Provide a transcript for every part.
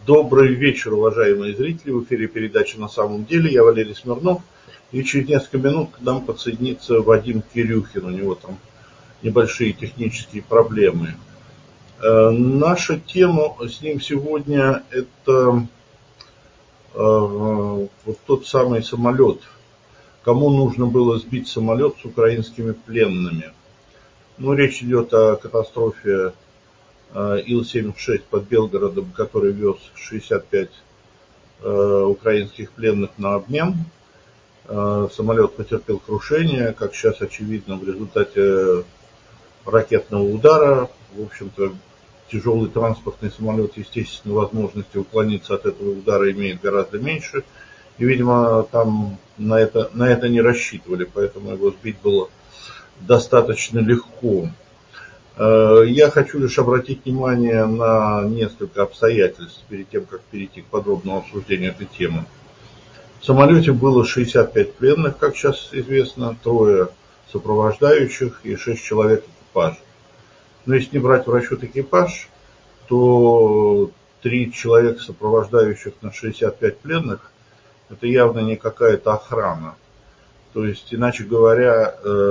Добрый вечер, уважаемые зрители. В эфире передача «На самом деле». Я Валерий Смирнов. И через несколько минут к нам подсоединится Вадим Кирюхин. У него там небольшие технические проблемы. Наша тема с ним сегодня – это вот тот самый самолет. Кому нужно было сбить самолет с украинскими пленными? Речь идет о катастрофе Ил-76 под Белгородом, который вез 65 украинских пленных на обмен. Самолет потерпел крушение, как сейчас очевидно, в результате ракетного удара. В общем-то, тяжелый транспортный самолет, естественно, возможности уклониться от этого удара имеет гораздо меньше. И, видимо, там на это не рассчитывали, поэтому его сбить было достаточно легко. Я хочу лишь обратить внимание на несколько обстоятельств перед тем, как перейти к подробному обсуждению этой темы. В самолете было 65 пленных, как сейчас известно, 3 сопровождающих и 6 человек экипажа. Но если не брать в расчет экипаж, то 3 человека сопровождающих на 65 пленных – это явно не какая-то охрана. То есть, иначе говоря,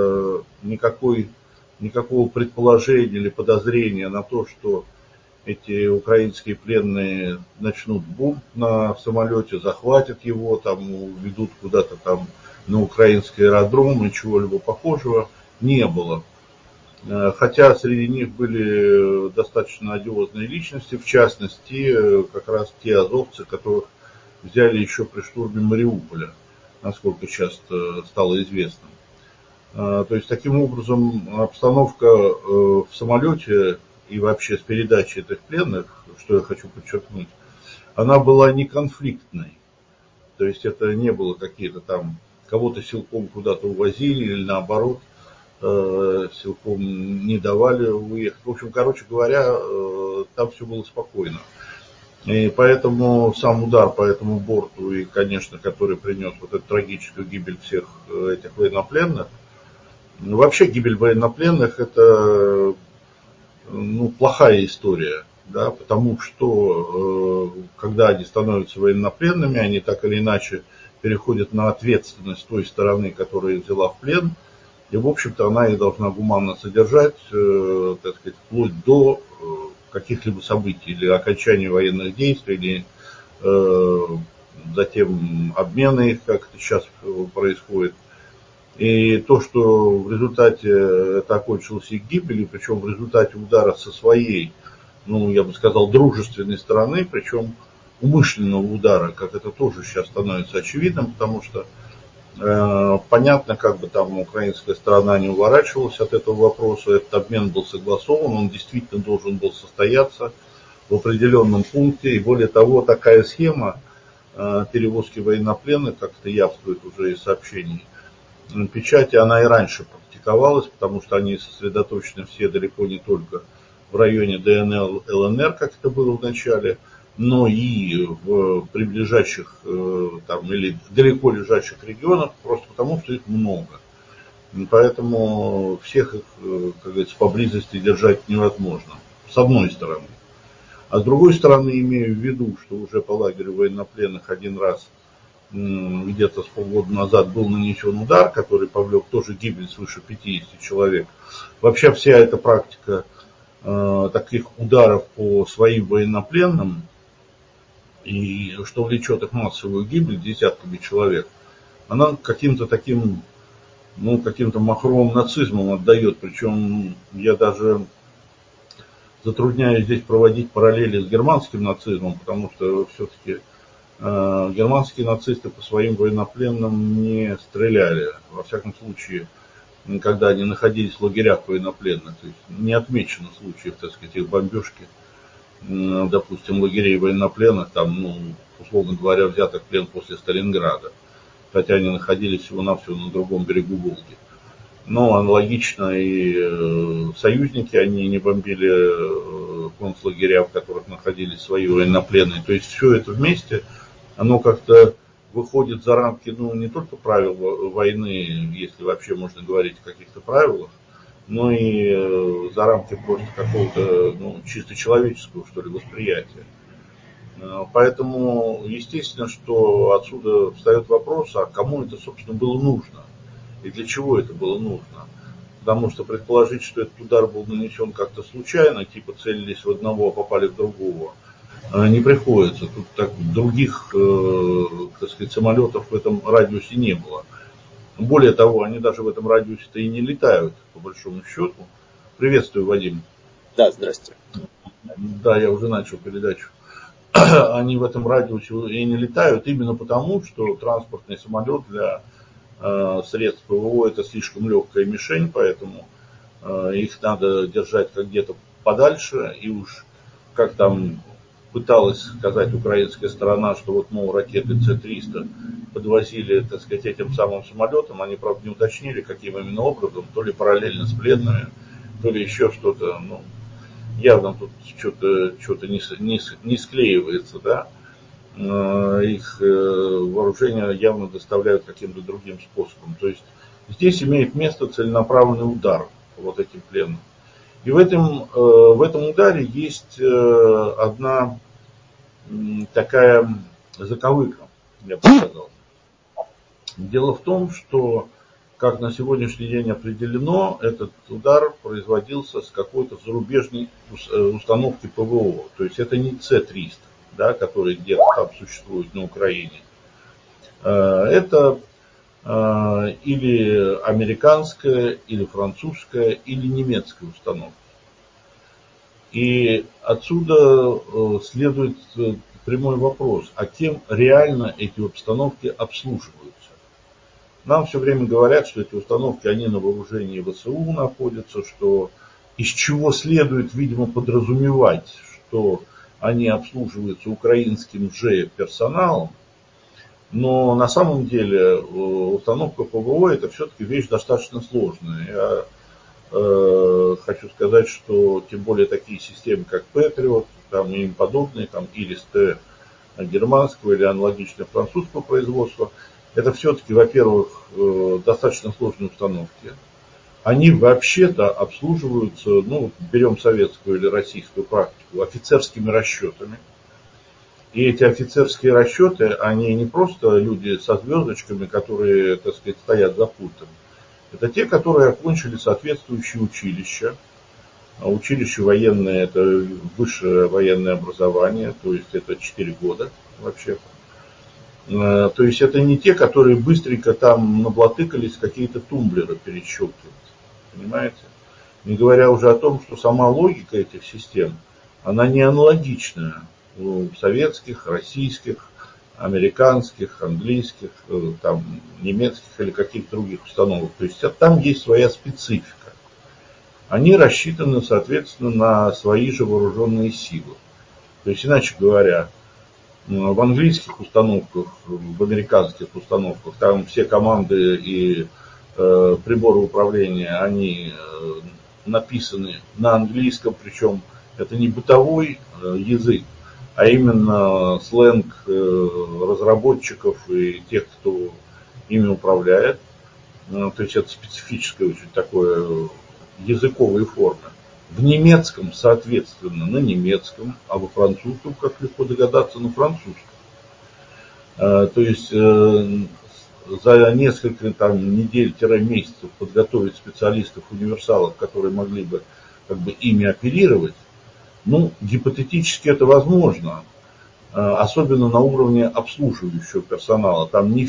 никакого предположения или подозрения на то, что эти украинские пленные начнут бунт в самолете, захватят его, там, уведут куда-то там на украинский аэродром и чего-либо похожего, не было. Хотя среди них были достаточно одиозные личности, в частности, как раз те азовцы, которых взяли еще при штурме Мариуполя, насколько сейчас стало известно. То есть, таким образом, обстановка в самолете и вообще с передачей этих пленных, что я хочу подчеркнуть, она была не конфликтной. То есть, это не было какие-то там, кого-то силком куда-то увозили или наоборот, силком не давали уехать. В общем, короче говоря, там все было спокойно. И поэтому сам удар по этому борту, и, конечно, который принес вот эту трагическую гибель всех этих военнопленных, вообще гибель военнопленных – это плохая история, да, потому что когда они становятся военнопленными, они так или иначе переходят на ответственность той стороны, которая их взяла в плен, и, в общем-то, она их должна гуманно содержать, так сказать, вплоть до каких-либо событий, или окончания военных действий, или затем обмена их, как это сейчас происходит. И то, что в результате это окончилось их гибелью, причем в результате удара со своей, я бы сказал, дружественной стороны, причем умышленного удара, как это тоже сейчас становится очевидным, потому что понятно, как бы там украинская сторона не уворачивалась от этого вопроса, этот обмен был согласован, он действительно должен был состояться в определенном пункте, и более того, такая схема перевозки военнопленных, как это явствует уже из сообщений печати, она и раньше практиковалась, потому что они сосредоточены все далеко не только в районе ДНР, ЛНР, как это было в начале, но и в приближающих там, или далеко лежащих регионах, просто потому что их много. И поэтому всех их, как говорится, поблизости держать невозможно, с одной стороны. А с другой стороны, имею в виду, что уже по лагерю военнопленных один раз где-то с полгода назад был нанесен удар, который повлек тоже гибель свыше 50 человек. Вообще вся эта практика таких ударов по своим военнопленным, и что влечет их массовую гибель десятками человек, она каким-то таким, каким-то махровым нацизмом отдает. Причем я даже затрудняюсь здесь проводить параллели с германским нацизмом, потому что все-таки германские нацисты по своим военнопленным не стреляли. Во всяком случае, когда они находились в лагерях военнопленных. То есть не отмечено случаев, так сказать, их бомбежки, допустим, лагерей военнопленных, там, условно говоря, взятых в плен после Сталинграда. Хотя они находились всего-навсего на другом берегу Волги. Но аналогично и союзники, они не бомбили концлагеря, в которых находились свои военнопленные. То есть все это вместе, оно как-то выходит за рамки, не только правил войны, если вообще можно говорить о каких-то правилах, но и за рамки просто какого-то, чисто человеческого, что ли, восприятия. Поэтому, естественно, что отсюда встает вопрос, а кому это, собственно, было нужно и для чего это было нужно. Потому что предположить, что этот удар был нанесен как-то случайно, типа целились в одного, а попали в другого, не приходится. Тут так, других, так сказать, самолетов в этом радиусе не было. Более того, они даже в этом радиусе-то и не летают, по большому счету. Приветствую, Вадим. Да, здрасте. Да, я уже начал передачу. Они в этом радиусе и не летают именно потому, что транспортный самолет для средств ПВО это слишком легкая мишень, поэтому их надо держать как где-то подальше. И уж как там пыталась сказать украинская сторона, что вот, мол, ракеты С-300 подвозили, так сказать, этим самым самолетом, они, правда, не уточнили, каким именно образом, то ли параллельно с пленными, то ли еще что-то, ну, явно тут что-то не склеивается, да. Их вооружение явно доставляют каким-то другим способом. То есть здесь имеет место целенаправленный удар по вот этим пленным. И в этом ударе есть одна такая заковыка, я бы сказал. Дело в том, что, как на сегодняшний день определено, этот удар производился с какой-то зарубежной установки ПВО. То есть это не С-300, да, который где-то там существует на Украине. Это или американская, или французская, или немецкая установка. И отсюда следует прямой вопрос, а кем реально эти установки обслуживаются? Нам все время говорят, что эти установки, они на вооружении ВСУ находятся, что из чего следует, видимо, подразумевать, что они обслуживаются украинским же персоналом. Но на самом деле установка ПВО это все-таки вещь достаточно сложная. Я хочу сказать, что тем более такие системы, как Patriot, там и им подобные, там Iris-T германского или аналогичного французского производства, это все-таки, во-первых, достаточно сложные установки. Они вообще-то обслуживаются, ну, берем советскую или российскую практику, офицерскими расчетами. И эти офицерские расчеты, они не просто люди со звездочками, которые, так сказать, стоят за пультом. Это те, которые окончили соответствующие училища. Училище военное – это высшее военное образование, то есть это 4 года вообще. То есть это не те, которые быстренько там наблатыкались какие-то тумблеры перещелкивать. Понимаете? Не говоря уже о том, что сама логика этих систем, она не аналогичная у советских, российских, американских, английских, там, немецких или каких-то других установок. То есть там есть своя специфика. Они рассчитаны, соответственно, на свои же вооруженные силы. То есть, иначе говоря, в английских установках, в американских установках, там все команды и приборы управления, они написаны на английском, причем это не бытовой язык, а именно сленг разработчиков и тех, кто ими управляет. То есть это специфическое очень такое языковые формы. В немецком, соответственно, на немецком, а во французском, как легко догадаться, на французском. То есть за несколько там, недель-месяцев подготовить специалистов-универсалов, которые могли бы как бы ими оперировать, ну, гипотетически это возможно, особенно на уровне обслуживающего персонала. Там не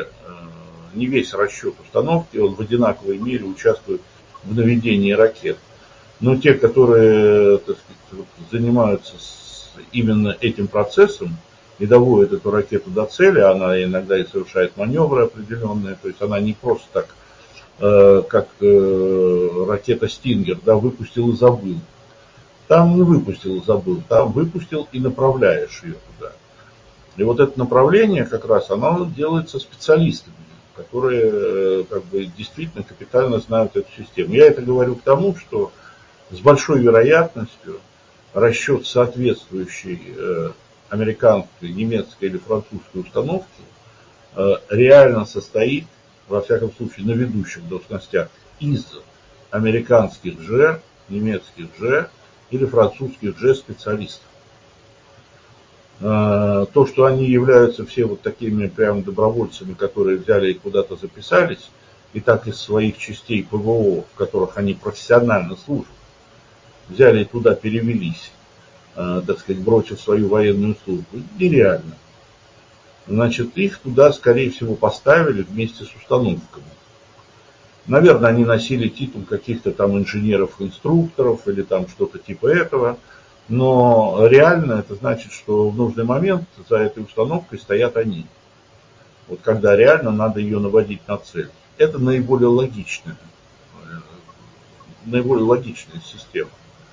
весь расчет установки, он в одинаковой мере участвует в наведении ракет. Но те, которые, так сказать, занимаются именно этим процессом и доводят эту ракету до цели, она иногда и совершает маневры определенные, то есть она не просто так, как ракета Стингер, да, выпустил и забыл. Там не выпустил и забыл, там выпустил и направляешь ее туда. И вот это направление как раз, оно делается специалистами, которые как бы действительно капитально знают эту систему. Я это говорю к тому, что с большой вероятностью расчет соответствующей американской, немецкой или французской установки реально состоит, во всяком случае, на ведущих должностях из американских же, немецких же или французских же специалистов. То, что они являются все вот такими прям добровольцами, которые взяли и куда-то записались, и так из своих частей ПВО, в которых они профессионально служат, взяли и туда перевелись, так сказать, бросив свою военную службу, нереально. Значит, их туда, скорее всего, поставили вместе с установками. Наверное, они носили титул каких-то там инженеров-инструкторов или там что-то типа этого. Но реально это значит, что в нужный момент за этой установкой стоят они. Вот когда реально надо ее наводить на цель. Это наиболее логичная система.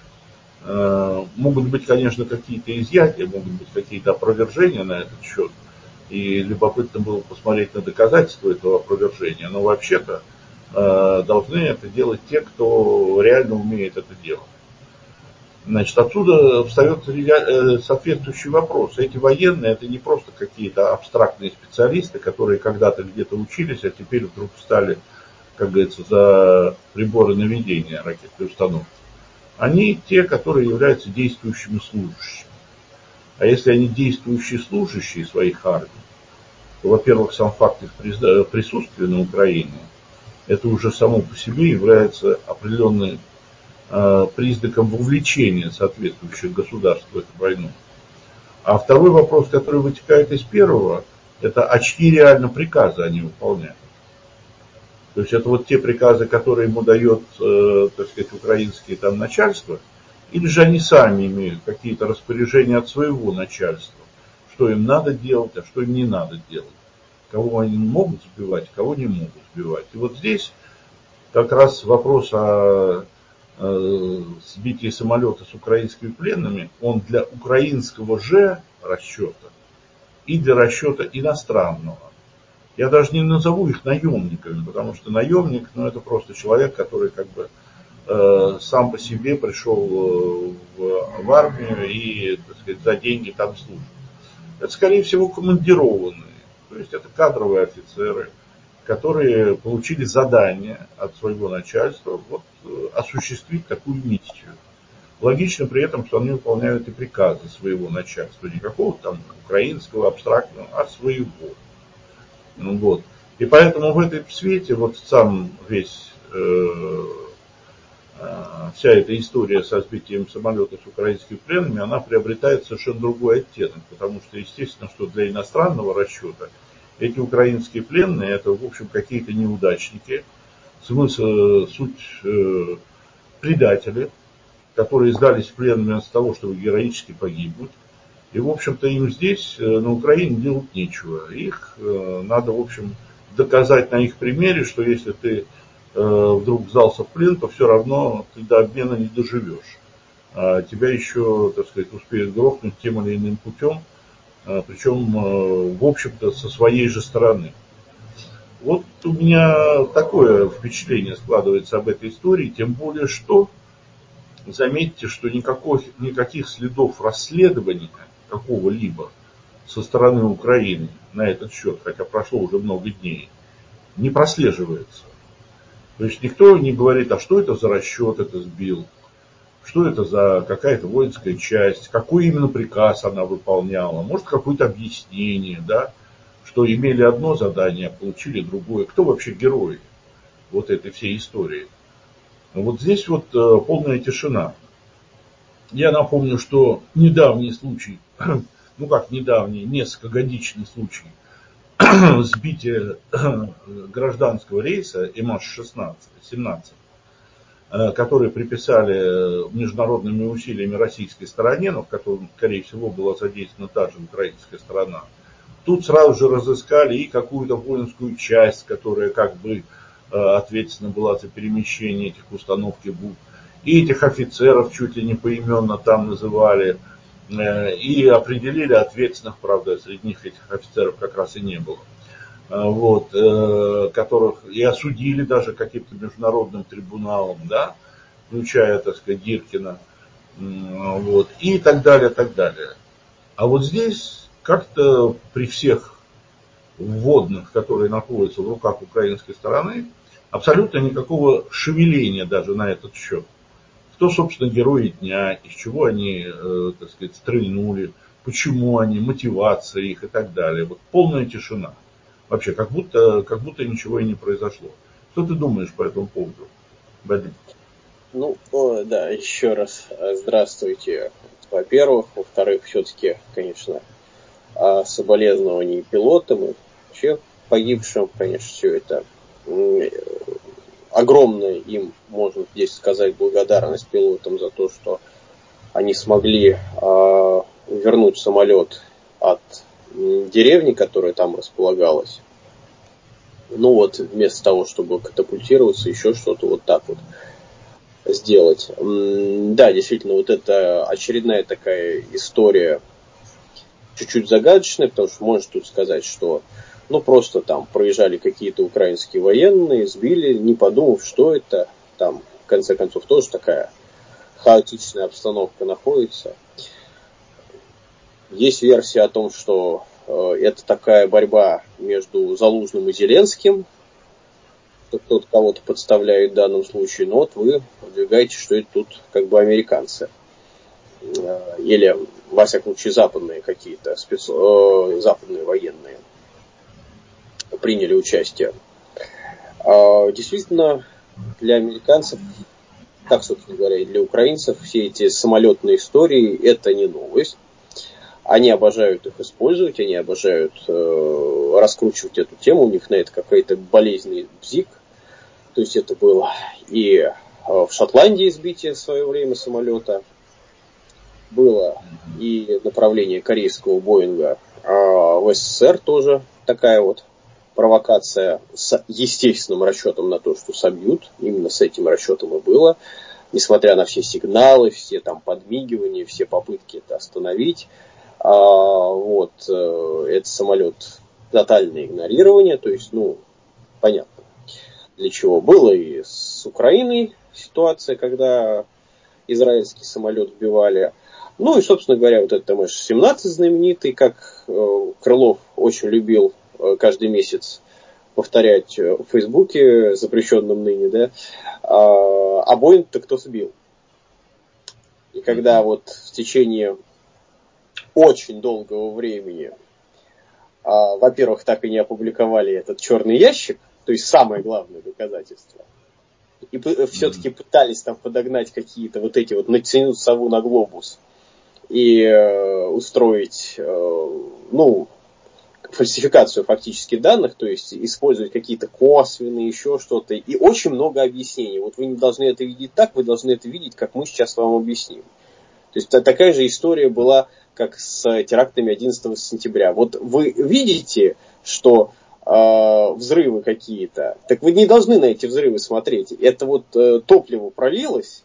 Могут быть, конечно, какие-то изъятия, могут быть какие-то опровержения на этот счет. И любопытно было посмотреть на доказательства этого опровержения. Но вообще-то должны это делать те, кто реально умеет это делать. Значит, отсюда встает соответствующий вопрос. Эти военные, это не просто какие-то абстрактные специалисты, которые когда-то где-то учились, а теперь вдруг стали, как говорится, за приборы наведения ракетной установки. Они те, которые являются действующими служащими. А если они действующие служащие своих армий, то, во-первых, сам факт их присутствия на Украине, это уже само по себе является определенным признаком вовлечения соответствующих государств в эту войну. А второй вопрос, который вытекает из первого, это а чьи реально приказы они выполняют. То есть это вот те приказы, которые ему дает, так сказать, украинские там начальства, или же они сами имеют какие-то распоряжения от своего начальства, что им надо делать, а что им не надо делать. Кого они могут сбивать, кого не могут сбивать. И вот здесь как раз вопрос о сбитии самолета с украинскими пленными, он для украинского же расчета и для расчета иностранного. Я даже не назову их наемниками, потому что наемник, ну, это просто человек, который как бы сам по себе пришел в армию и, так сказать, за деньги там служит. Это, скорее всего, командированные, то есть это кадровые офицеры, которые получили задание от своего начальства вот, осуществить такую миссию. Логично при этом, что они выполняют и приказы своего начальства, не какого-то там украинского, абстрактного, а своего. Вот. И поэтому в этом свете вот сам весь, вся эта история со сбитием самолета с украинскими пленными, она приобретает совершенно другой оттенок, потому что, естественно, что для иностранного расчета эти украинские пленные, это, в общем, какие-то неудачники, суть предатели, которые сдались в плен вместо того, чтобы героически погибнуть. И, в общем-то, им здесь, на Украине, делать нечего. Их надо, в общем, доказать на их примере, что если ты вдруг сдался в плен, то все равно ты до обмена не доживешь. А тебя еще, так сказать, успеют грохнуть тем или иным путем, причем, в общем-то, со своей же стороны. Вот у меня такое впечатление складывается об этой истории, тем более что, заметьте, что никаких следов расследования какого-либо со стороны Украины на этот счет, хотя прошло уже много дней, не прослеживается. То есть никто не говорит, а что это за расчет это сбил, что это за какая-то воинская часть, какой именно приказ она выполняла, может какое-то объяснение, да, что имели одно задание, а получили другое. Кто вообще герои вот этой всей истории? Вот здесь вот полная тишина. Я напомню, что недавний случай, ну как недавний, несколькогодичный случай сбития гражданского рейса ИМАЖ-17, который приписали международными усилиями российской стороне, но в котором, скорее всего, была задействована та же украинская сторона. Тут сразу же разыскали и какую-то воинскую часть, которая как бы ответственна была за перемещение этих установки БУ. И этих офицеров чуть ли не поименно там называли. И определили ответственных, правда, среди них этих офицеров как раз и не было. Вот, которых и осудили даже каким-то международным трибуналом, да, включая, так сказать, Гиркина, вот, и так далее, так далее. А вот здесь как-то при всех вводных, которые находятся в руках украинской стороны, абсолютно никакого шевеления даже на этот счет. Кто, собственно, герои дня, из чего они, так сказать, стрельнули, почему они, мотивация их и так далее. Вот полная тишина. Вообще, как будто ничего и не произошло. Что ты думаешь по этому поводу, Вадим? Ну, да, еще раз здравствуйте, во-первых. Во-вторых, все-таки, конечно, соболезнования пилотам и вообще погибшим, конечно, все это огромная им, можно здесь сказать, благодарность пилотам за то, что они смогли вернуть самолет от деревни, которая там располагалась. Ну вот, вместо того, чтобы катапультироваться, еще что-то вот так вот сделать. Да, действительно, вот это очередная такая история, чуть-чуть загадочная, потому что можно тут сказать, что ну просто там проезжали какие-то украинские военные, сбили, не подумав, что это. Там, в конце концов, тоже такая хаотичная обстановка находится. Есть версия о том, что это такая борьба между Залужным и Зеленским, что кто-то кого-то подставляет в данном случае, но вот вы выдвигаете, что это тут как бы американцы. Или, во всяком случае, западные какие-то, западные военные приняли участие. Действительно, для американцев, так, собственно говоря, и для украинцев, все эти самолетные истории – это не новость. Они обожают их использовать, они обожают раскручивать эту тему, у них на это какой-то болезненный бзик. То есть это было и в Шотландии сбитие в свое время самолета, было и направление корейского Боинга в СССР тоже такая вот провокация с естественным расчетом на то, что собьют. Именно с этим расчетом и было. Несмотря на все сигналы, все там подмигивания, все попытки это остановить. Этот самолет тотальное игнорирование. То есть, понятно, для чего было и с Украиной ситуация, когда израильский самолет сбивали. Ну и, собственно говоря, вот этот МШ-17 знаменитый, как Крылов очень любил каждый месяц повторять в Фейсбуке, запрещенном ныне, да, а Боинг-то кто сбил? И когда вот в течение очень долгого времени, во-первых, так и не опубликовали этот черный ящик, то есть самое главное доказательство, и все-таки пытались там подогнать какие-то вот эти вот, натянуть сову на глобус и устроить, фальсификацию фактически данных, то есть использовать какие-то косвенные, еще что-то, и очень много объяснений. Вот вы не должны это видеть так, вы должны это видеть, как мы сейчас вам объясним. То есть такая же история была, как с терактами 11 сентября. Вот вы видите, что взрывы какие-то, так вы не должны на эти взрывы смотреть. Это вот топливо пролилось,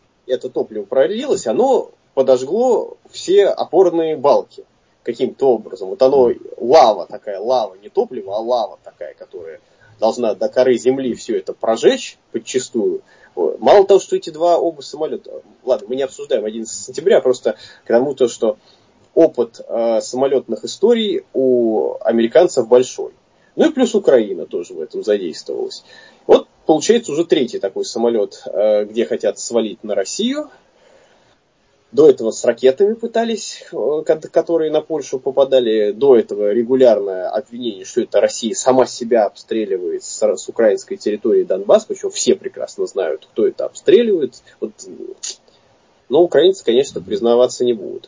оно подожгло все опорные балки каким-то образом. Вот оно, лава, не топливо, а лава такая, которая должна до коры земли все это прожечь подчистую. Мало того, что эти оба самолета, ладно, мы не обсуждаем 11 сентября, просто к тому, что опыт самолетных историй у американцев большой. Ну и плюс Украина тоже в этом задействовалась. Вот получается уже третий такой самолет, где хотят свалить на Россию. До этого с ракетами пытались, которые на Польшу попадали. До этого регулярное обвинение, что это Россия сама себя обстреливает с украинской территории Донбасс. Причем все прекрасно знают, кто это обстреливает. Но украинцы, конечно, признаваться не будут.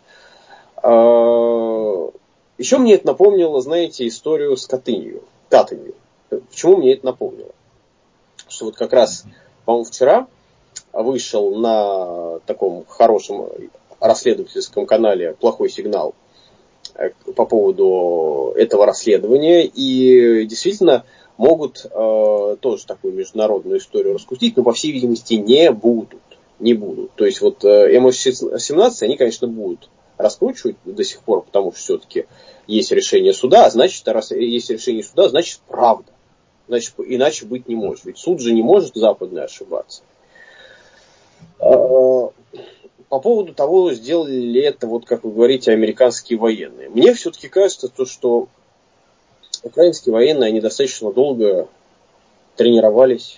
Еще мне это напомнило, знаете, историю с Катынью. Почему мне это напомнило? Что вот как раз, по-моему, вчера вышел на таком хорошем расследовательском канале «Плохой сигнал» по поводу этого расследования. И действительно могут тоже такую международную историю раскрутить, но, по всей видимости, не будут. То есть вот МШ-17 они, конечно, будут раскручивать до сих пор, потому что все-таки есть решение суда, значит, раз есть решение суда, значит, правда. Значит, иначе быть не может. Ведь суд же не может западный ошибаться. По поводу того, сделали ли это, вот как вы говорите, американские военные. Мне все-таки кажется, что украинские военные, они достаточно долго тренировались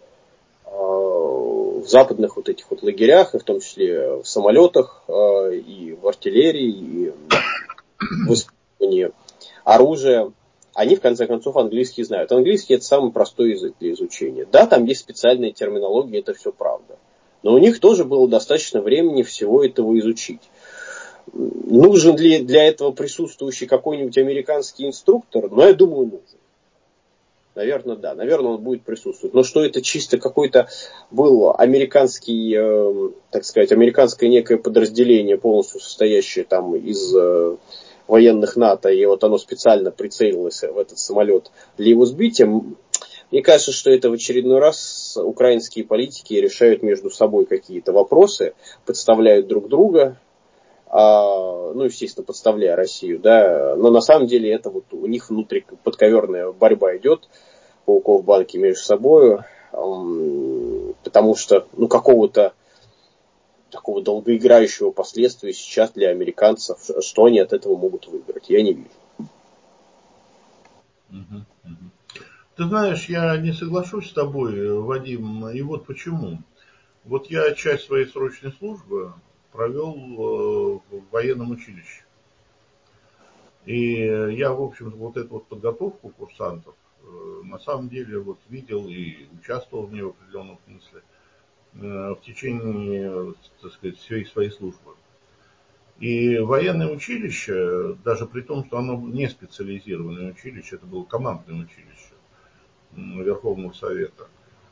в западных вот этих вот лагерях, и в том числе в самолетах, и в артиллерии, и в использовании оружия, они, в конце концов, английский знают. Английский – это самый простой язык для изучения. Да, там есть специальная терминология, это все правда. Но у них тоже было достаточно времени всего этого изучить. Нужен ли для этого присутствующий какой-нибудь американский инструктор? Ну, я думаю, нужен. Наверное, да. Наверное, он будет присутствовать. Но что это чисто какой-то был американский, так сказать, американское некое подразделение, полностью состоящее там из военных НАТО, и вот оно специально прицелилось в этот самолет для его сбития. Мне кажется, что это в очередной раз украинские политики решают между собой какие-то вопросы, подставляют друг друга, ну, естественно, подставляя Россию, да, но на самом деле это вот у них внутри подковерная борьба идет, пауков банки между собой, потому что, ну, какого-то такого долгоиграющего последствия сейчас для американцев, что они от этого могут выиграть, я не вижу. Ты знаешь, я не соглашусь с тобой, Вадим, и вот почему. Вот я часть своей срочной службы провел в военном училище. И я, в общем, вот эту вот подготовку курсантов на самом деле вот видел и участвовал в ней в определенном смысле в течение, так сказать, всей своей службы. И военное училище, даже при том, что оно не специализированное училище, это было командное училище Верховного Совета,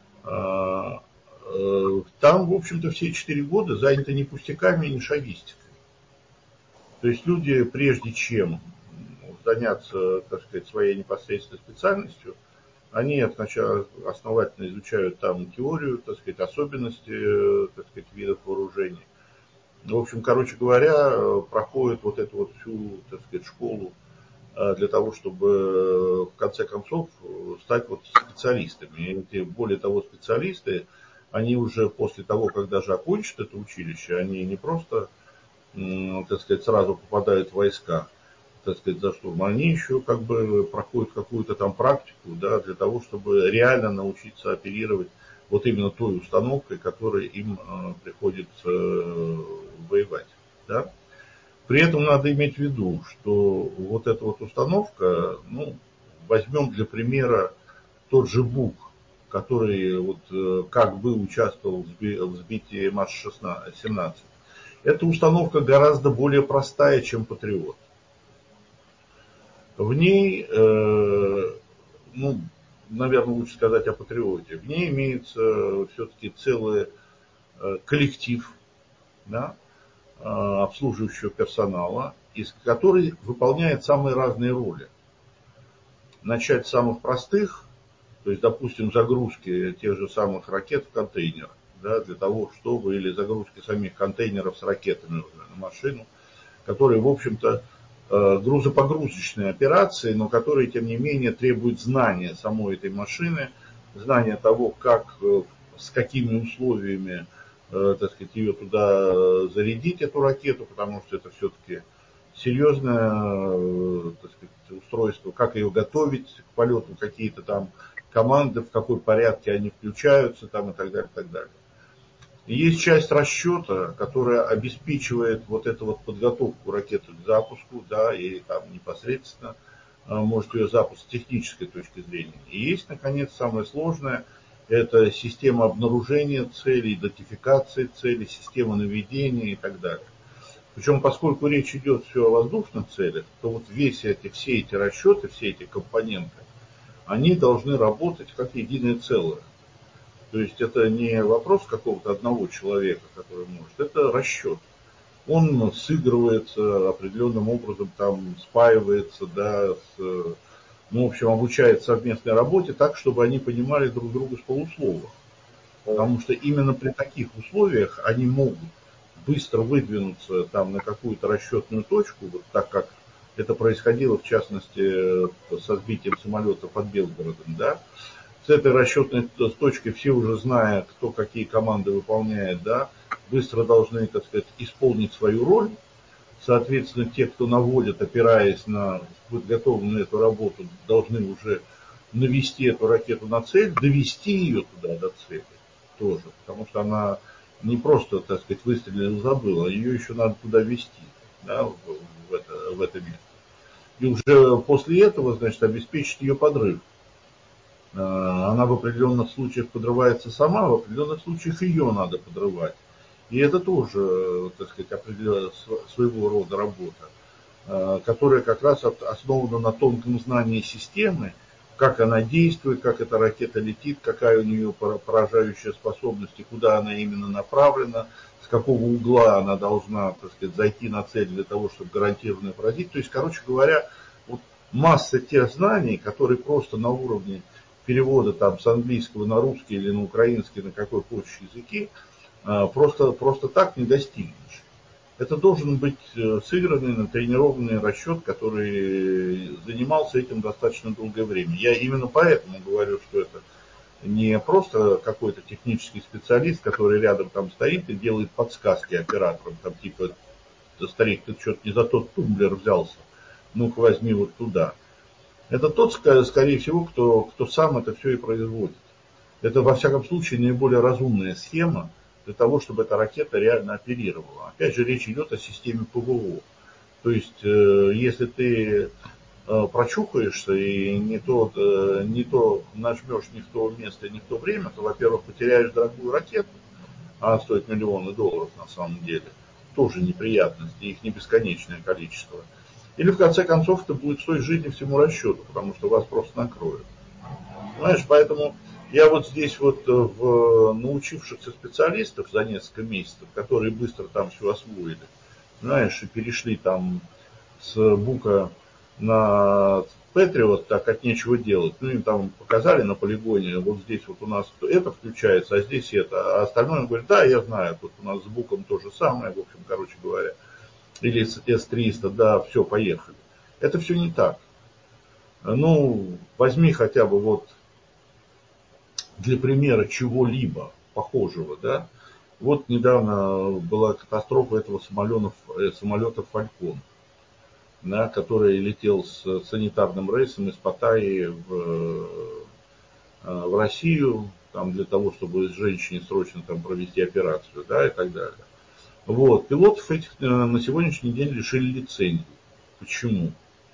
там, в общем-то, все 4 года заняты не пустяками и не шагистикой. То есть люди, прежде чем заняться, так сказать, своей непосредственной специальностью, они сначала основательно изучают там теорию, так сказать, особенности, так сказать, видов вооружений. В общем, короче говоря, проходят вот эту вот всю, так сказать, школу для того, чтобы в конце концов стать вот специалистами. И более того, специалисты, они уже после того, как даже окончат это училище, они не просто, так сказать, сразу попадают в войска, так сказать, за штурм, они еще как бы проходят какую-то там практику, да, для того, чтобы реально научиться оперировать вот именно той установкой, которой им приходится воевать, да. При этом надо иметь в виду, что вот эта вот установка, ну, возьмем для примера тот же БУК, который вот как бы участвовал в сбитии МАШ-17. Эта установка гораздо более простая, чем Патриот. В ней, ну, наверное, лучше сказать о Патриоте, в ней имеется все-таки целый коллектив, да, обслуживающего персонала, который выполняет самые разные роли. Начать с самых простых, то есть, допустим, загрузки тех же самых ракет в контейнер, да, для того, чтобы, или загрузки самих контейнеров с ракетами уже на машину, которые, в общем-то, грузопогрузочные операции, но которые, тем не менее, требуют знания самой этой машины, знания того, как, с какими условиями, так сказать, ее туда зарядить, эту ракету, потому что это все-таки серьезное, так сказать, устройство, как ее готовить к полету, какие-то там команды, в какой порядке они включаются там, и так далее, и так далее. И есть часть расчета, которая обеспечивает вот эту вот подготовку ракеты к запуску, да, и там непосредственно может ее запуск с технической точки зрения. И есть, наконец, самое сложное, это система обнаружения целей, идентификации целей, система наведения и так далее. Причем, поскольку речь идет все о воздушных целях, то вот все эти расчеты, все эти компоненты, они должны работать как единое целое. То есть это не вопрос какого-то одного человека, который может, это расчет. Он сыгрывается определенным образом, там спаивается, да, ну, в общем, обучает совместной работе так, чтобы они понимали друг друга с полуслова. Потому что именно при таких условиях они могут быстро выдвинуться там на какую-то расчетную точку, вот так как это происходило в частности со сбитием самолета под Белгородом, да. С этой расчетной точкой все уже зная, кто какие команды выполняет, да, быстро должны, так сказать, исполнить свою роль. Соответственно, те, кто наводят, опираясь на подготовленную эту работу, должны уже навести эту ракету на цель, довести ее туда до цели тоже, потому что она не просто, так сказать, выстрелила и забыла, ее еще надо туда вести, да, в в это место. И уже после этого, значит, обеспечить ее подрыв. Она в определенных случаях подрывается сама, в определенных случаях ее надо подрывать. И это тоже, так сказать, своего рода работа, которая как раз основана на тонком знании системы, как она действует, как эта ракета летит, какая у нее поражающая способность и куда она именно направлена, с какого угла она должна, так сказать, зайти на цель для того, чтобы гарантированно поразить. То есть, короче говоря, вот масса тех знаний, которые просто на уровне перевода там, с английского на русский или на украинский, на какой хочешь языки, просто так не достигнешь. Это должен быть сыгранный, натренированный расчет, который занимался этим достаточно долгое время. Я именно поэтому говорю, что это не просто какой-то технический специалист, который рядом там стоит и делает подсказки операторам, там типа, старик, ты что-то не за тот тумблер взялся, ну-ка возьми вот туда. Это тот, скорее всего, кто сам это все и производит. Это, во всяком случае, наиболее разумная схема для того, чтобы эта ракета реально оперировала. Опять же, речь идет о системе ПВО. То есть, если ты прочухаешься и не то нажмешь не в то место, не в то время, то, во-первых, потеряешь дорогую ракету, а она стоит миллионы долларов на самом деле. Тоже неприятности, их не бесконечное количество. Или, в конце концов, это будет стоить жизни всему расчету, потому что вас просто накроют. Понимаешь, поэтому я вот здесь вот в научившихся специалистов за несколько месяцев, которые быстро там все освоили, знаешь, и перешли там с Бука на Патриот, так от нечего делать. Ну, им там показали на полигоне, вот здесь вот у нас это включается, а здесь это. А остальное он говорит, да, я знаю, тут у нас с Буком то же самое, в общем, короче говоря. Или с С-300, да, все, поехали. Это все не так. Ну, возьми хотя бы вот для примера чего-либо похожего, да. Вот недавно была катастрофа этого самолета «Фалькон», да, который летел с санитарным рейсом из Паттайи в Россию, там, для того, чтобы женщине срочно там провести операцию, да, и так далее. Вот. Пилотов этих на сегодняшний день лишили лицензии. Почему?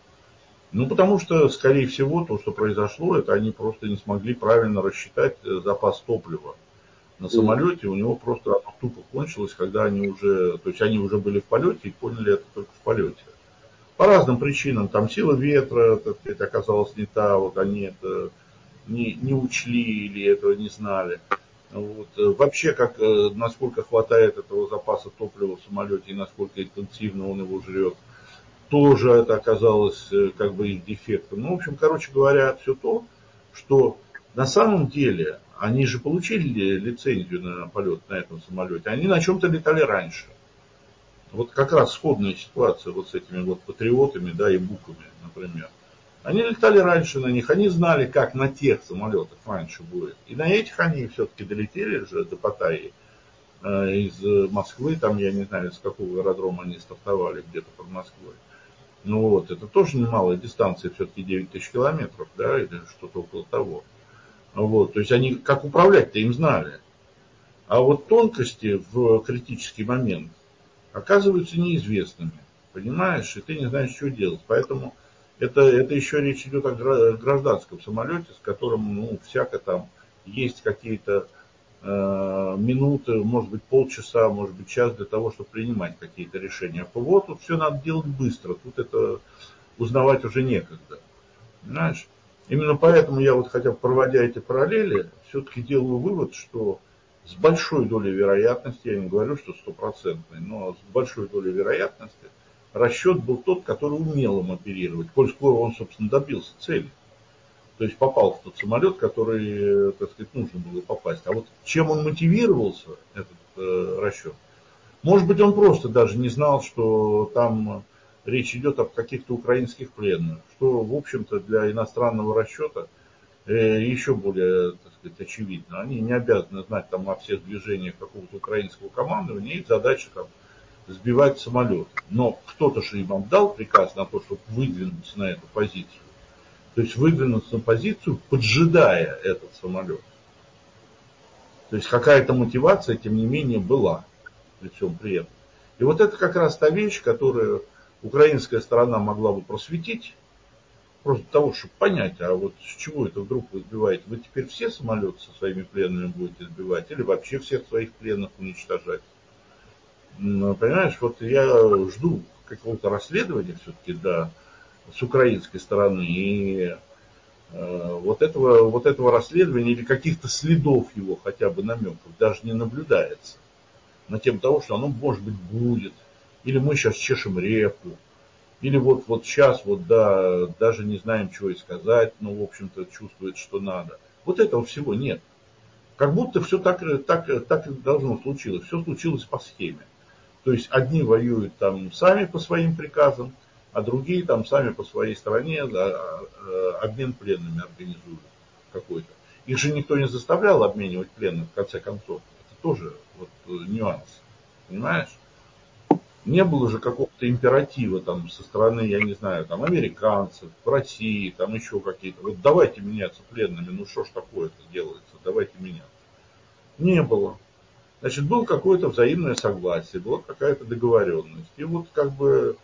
Ну, потому что, скорее всего, то, что произошло, это они просто не смогли правильно рассчитать запас топлива на самолете. У него просто оно тупо кончилось, когда они уже, то есть они уже были в полете и поняли это только в полете. По разным причинам, там сила ветра, это оказалась не та, вот они это не учли или этого не знали. Вот. Вообще, насколько хватает этого запаса топлива в самолете и насколько интенсивно он его жрет, тоже это оказалось как бы их дефектом. Ну, в общем, короче говоря, все то, что на самом деле они же получили лицензию на полет на этом самолете, они на чем-то летали раньше. Вот как раз сходная ситуация вот с этими вот патриотами, да, и буками, например. Они летали раньше на них, они знали, как на тех самолетах раньше будет. И на этих они все-таки долетели же до Паттайи из Москвы, там я не знаю, с какого аэродрома они стартовали, где-то под Москвой. Ну вот, это тоже немалая дистанция, все-таки 9 тысяч километров, да, или что-то около того. Вот, то есть они как управлять-то им знали. А вот тонкости в критический момент оказываются неизвестными. Понимаешь, и ты не знаешь, что делать. Поэтому это еще речь идет о гражданском самолете, с которым, ну, всяко там есть какие-то минуты, может быть полчаса, может быть час для того, чтобы принимать какие-то решения. А ПВО тут все надо делать быстро, тут это узнавать уже некогда. Понимаешь? Именно поэтому я вот, хотя бы проводя эти параллели, все-таки делаю вывод, что с большой долей вероятности, я не говорю, что стопроцентной, но с большой долей вероятности расчет был тот, который умел им оперировать, коль скоро он, собственно, добился цели. То есть попал в тот самолет, который, так сказать, нужно было попасть. А вот чем он мотивировался, этот расчет? Может быть, он просто даже не знал, что там речь идет об каких-то украинских пленных, что, в общем-то, для иностранного расчета еще более, так сказать, очевидно. Они не обязаны знать там о всех движениях какого-то украинского командования, их задача там сбивать самолет. Но кто-то же им отдал приказ на то, чтобы выдвинуться на эту позицию. То есть выдвинуться на позицию, поджидая этот самолет. То есть какая-то мотивация, тем не менее, была при всем при этом. И вот это как раз та вещь, которая украинская сторона могла бы просветить, просто для того, чтобы понять, а вот с чего это вдруг вы сбиваете? Вы теперь все самолеты со своими пленными будете сбивать или вообще всех своих пленных уничтожать? Понимаешь, вот я жду какого-то расследования все-таки, да, с украинской стороны. И вот этого расследования или каких-то следов его, хотя бы намеков, даже не наблюдается. На тему того, что оно, может быть, будет. Или мы сейчас чешем репу. Или вот сейчас, вот да, даже не знаем, чего и сказать, но, в общем-то, чувствует, что надо. Вот этого всего нет. Как будто все так и должно случилось. Все случилось по схеме. То есть одни воюют там сами по своим приказам, а другие там сами по своей стороне обмен пленными организуют какой-то. Их же никто не заставлял обменивать пленных, в конце концов. Это тоже вот нюанс. Понимаешь? Не было же какого-то императива там со стороны, я не знаю, там американцев, России, там еще какие-то. Вот давайте меняться пленными, ну что ж такое-то делается, давайте меняться. Не было. Значит, было какое-то взаимное согласие, была какая-то договоренность. И вот как бы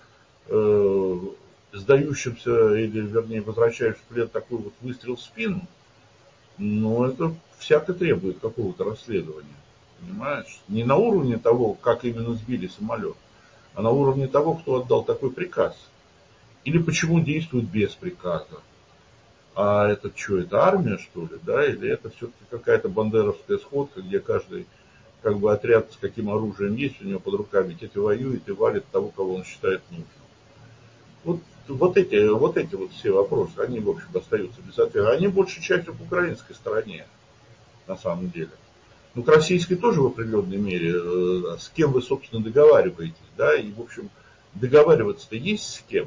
сдающимся или, вернее, возвращающимся в плен такой вот выстрел в спину, ну, это всяко требует какого-то расследования. Понимаешь? Не на уровне того, как именно сбили самолет, а на уровне того, кто отдал такой приказ. Или почему действует без приказа. А это что, это армия, что ли, да? Или это все-таки какая-то бандеровская сходка, где каждый как бы отряд с каким оружием есть у него под руками, те воюет и валит того, кого он считает нужным. Вот эти вот все вопросы, они, в общем, остаются без ответа. Они большей частью к украинской стороне, на самом деле. Ну, к российской тоже в определенной мере, с кем вы, собственно, договариваетесь, да, и, в общем, договариваться-то есть с кем.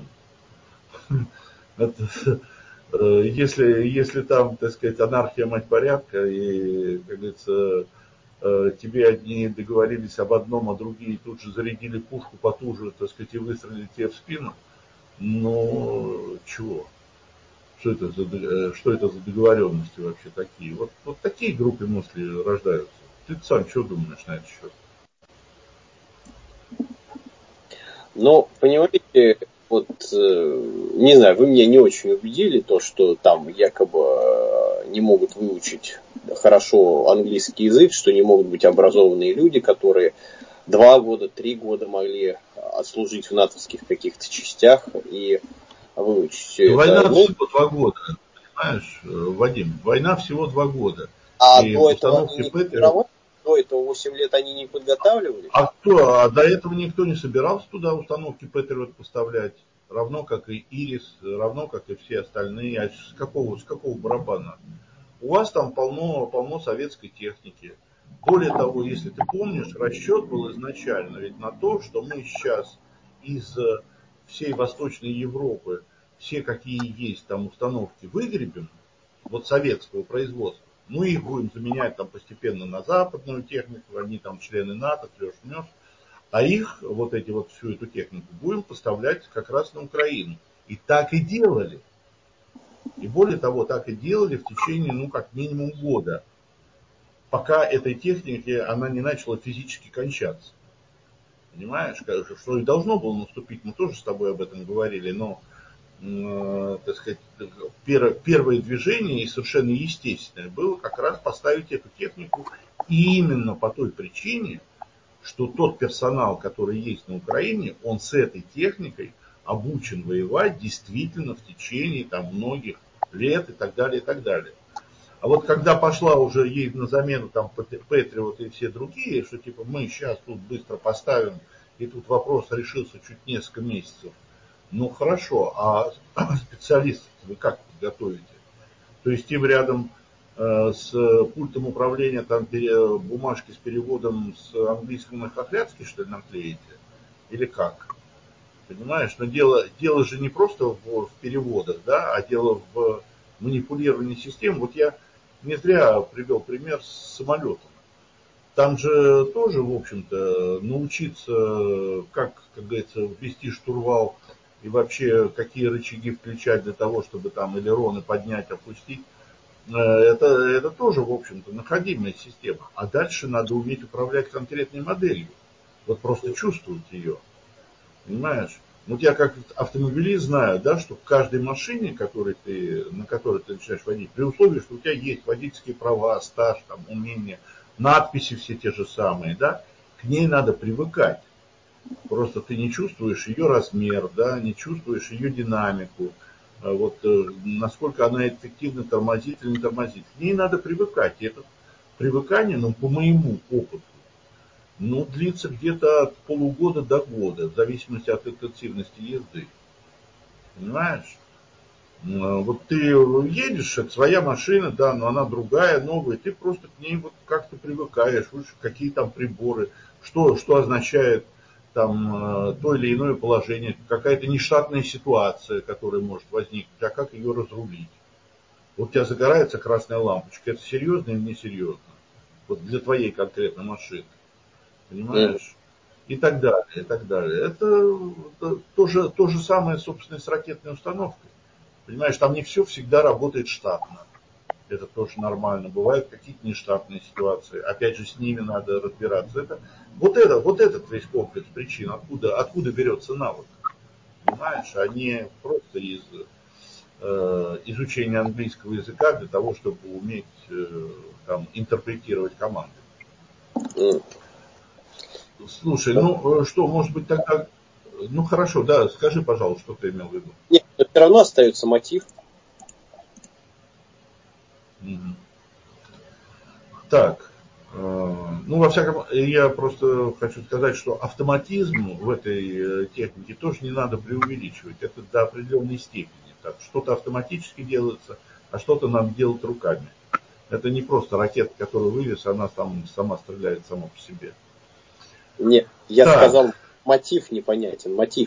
Если там, так сказать, анархия, мать порядка, и, как говорится, тебе одни договорились об одном, а другие тут же зарядили пушку потуже, так сказать, и выстрелили тебе в спину, ну, чего? Что это за договоренности вообще такие? Вот такие группы мыслей рождаются. Ты сам что думаешь на этот счет? Но, понимаете, вот, не знаю, вы меня не очень убедили, то, что там якобы не могут выучить хорошо английский язык, что не могут быть образованные люди, которые 2 года, 3 года могли отслужить в натовских каких-то частях и выучить все это. Война всего 2 года, понимаешь, Вадим? Война всего 2 года. А И до этого установки они не Патриот. до этого 8 лет они не подготавливались? А до этого никто не собирался туда установки Патриот поставлять. Равно как и Ирис, равно как и все остальные. А с какого барабана? У вас там полно советской техники. Более того, если ты помнишь, расчет был изначально ведь на то, что мы сейчас из всей Восточной Европы все какие есть там установки выгребем, вот советского производства, ну их будем заменять там постепенно на западную технику, они там члены НАТО, трешь-мешь, а их, вот эти вот всю эту технику, будем поставлять как раз на Украину. И так и делали. И более того, так и делали в течение, ну, как минимум года, пока этой технике она не начала физически кончаться. Понимаешь, что и должно было наступить, мы тоже с тобой об этом говорили, но, так сказать, первое движение и совершенно естественное было как раз поставить эту технику именно по той причине, что тот персонал, который есть на Украине, он с этой техникой обучен воевать действительно в течение там многих лет и так далее, и так далее. А вот когда пошла уже ей на замену там Патриот и все другие, что типа мы сейчас тут быстро поставим, и тут вопрос решился чуть несколько месяцев. Ну хорошо, а специалистов вы как подготовите? То есть им рядом с пультом управления там бумажки с переводом с английского на хохлядский, что ли, наклеите? Или как? Понимаешь, но дело же не просто в переводах, да, а дело в манипулировании систем. Вот я не зря привел пример с самолетом. Там же тоже, в общем-то, научиться, как говорится, ввести штурвал и вообще какие рычаги включать для того, чтобы там элероны поднять, опустить, это тоже, в общем-то, находимая система. А дальше надо уметь управлять конкретной моделью. Вот просто чувствовать ее. Понимаешь? Вот я как автомобилист знаю, да, что в каждой машине, на которой ты начинаешь водить, при условии, что у тебя есть водительские права, стаж, там, умения, надписи все те же самые, да, к ней надо привыкать. Просто ты не чувствуешь ее размер, да, не чувствуешь ее динамику, насколько она эффективно тормозит или не тормозит. К ней надо привыкать. И это привыкание, ну, по моему опыту, ну, длится где-то от полугода до года, в зависимости от интенсивности езды. Понимаешь? Вот ты едешь, это своя машина, да, но она другая, новая, ты просто к ней вот как-то привыкаешь, какие там приборы, что означает там то или иное положение, какая-то нештатная ситуация, которая может возникнуть, а как ее разрулить. Вот у тебя загорается красная лампочка, это серьезно или несерьезно? Вот для твоей конкретной машины, понимаешь? И так далее, и так далее. Это то же самое, собственно, с ракетной установкой. Понимаешь, там не все всегда работает штатно. Это тоже нормально. Бывают какие-то нештатные ситуации. Опять же, с ними надо разбираться. Вот этот весь комплекс причин, откуда берется навык. Понимаешь, а не просто из изучения английского языка для того, чтобы уметь там, интерпретировать команды. Слушай, ну что, может быть тогда... Ну хорошо, да, скажи, пожалуйста, что ты имел в виду. Нет, но все равно остается мотив. Так, ну, во всяком, я просто хочу сказать, что автоматизм в этой технике тоже не надо преувеличивать. Это до определенной степени. Так, что-то автоматически делается, а что-то надо делать руками. Это не просто ракета, которую вывез, она там сама стреляет сама по себе. Нет, я Так, сказал, мотив непонятен, мотив.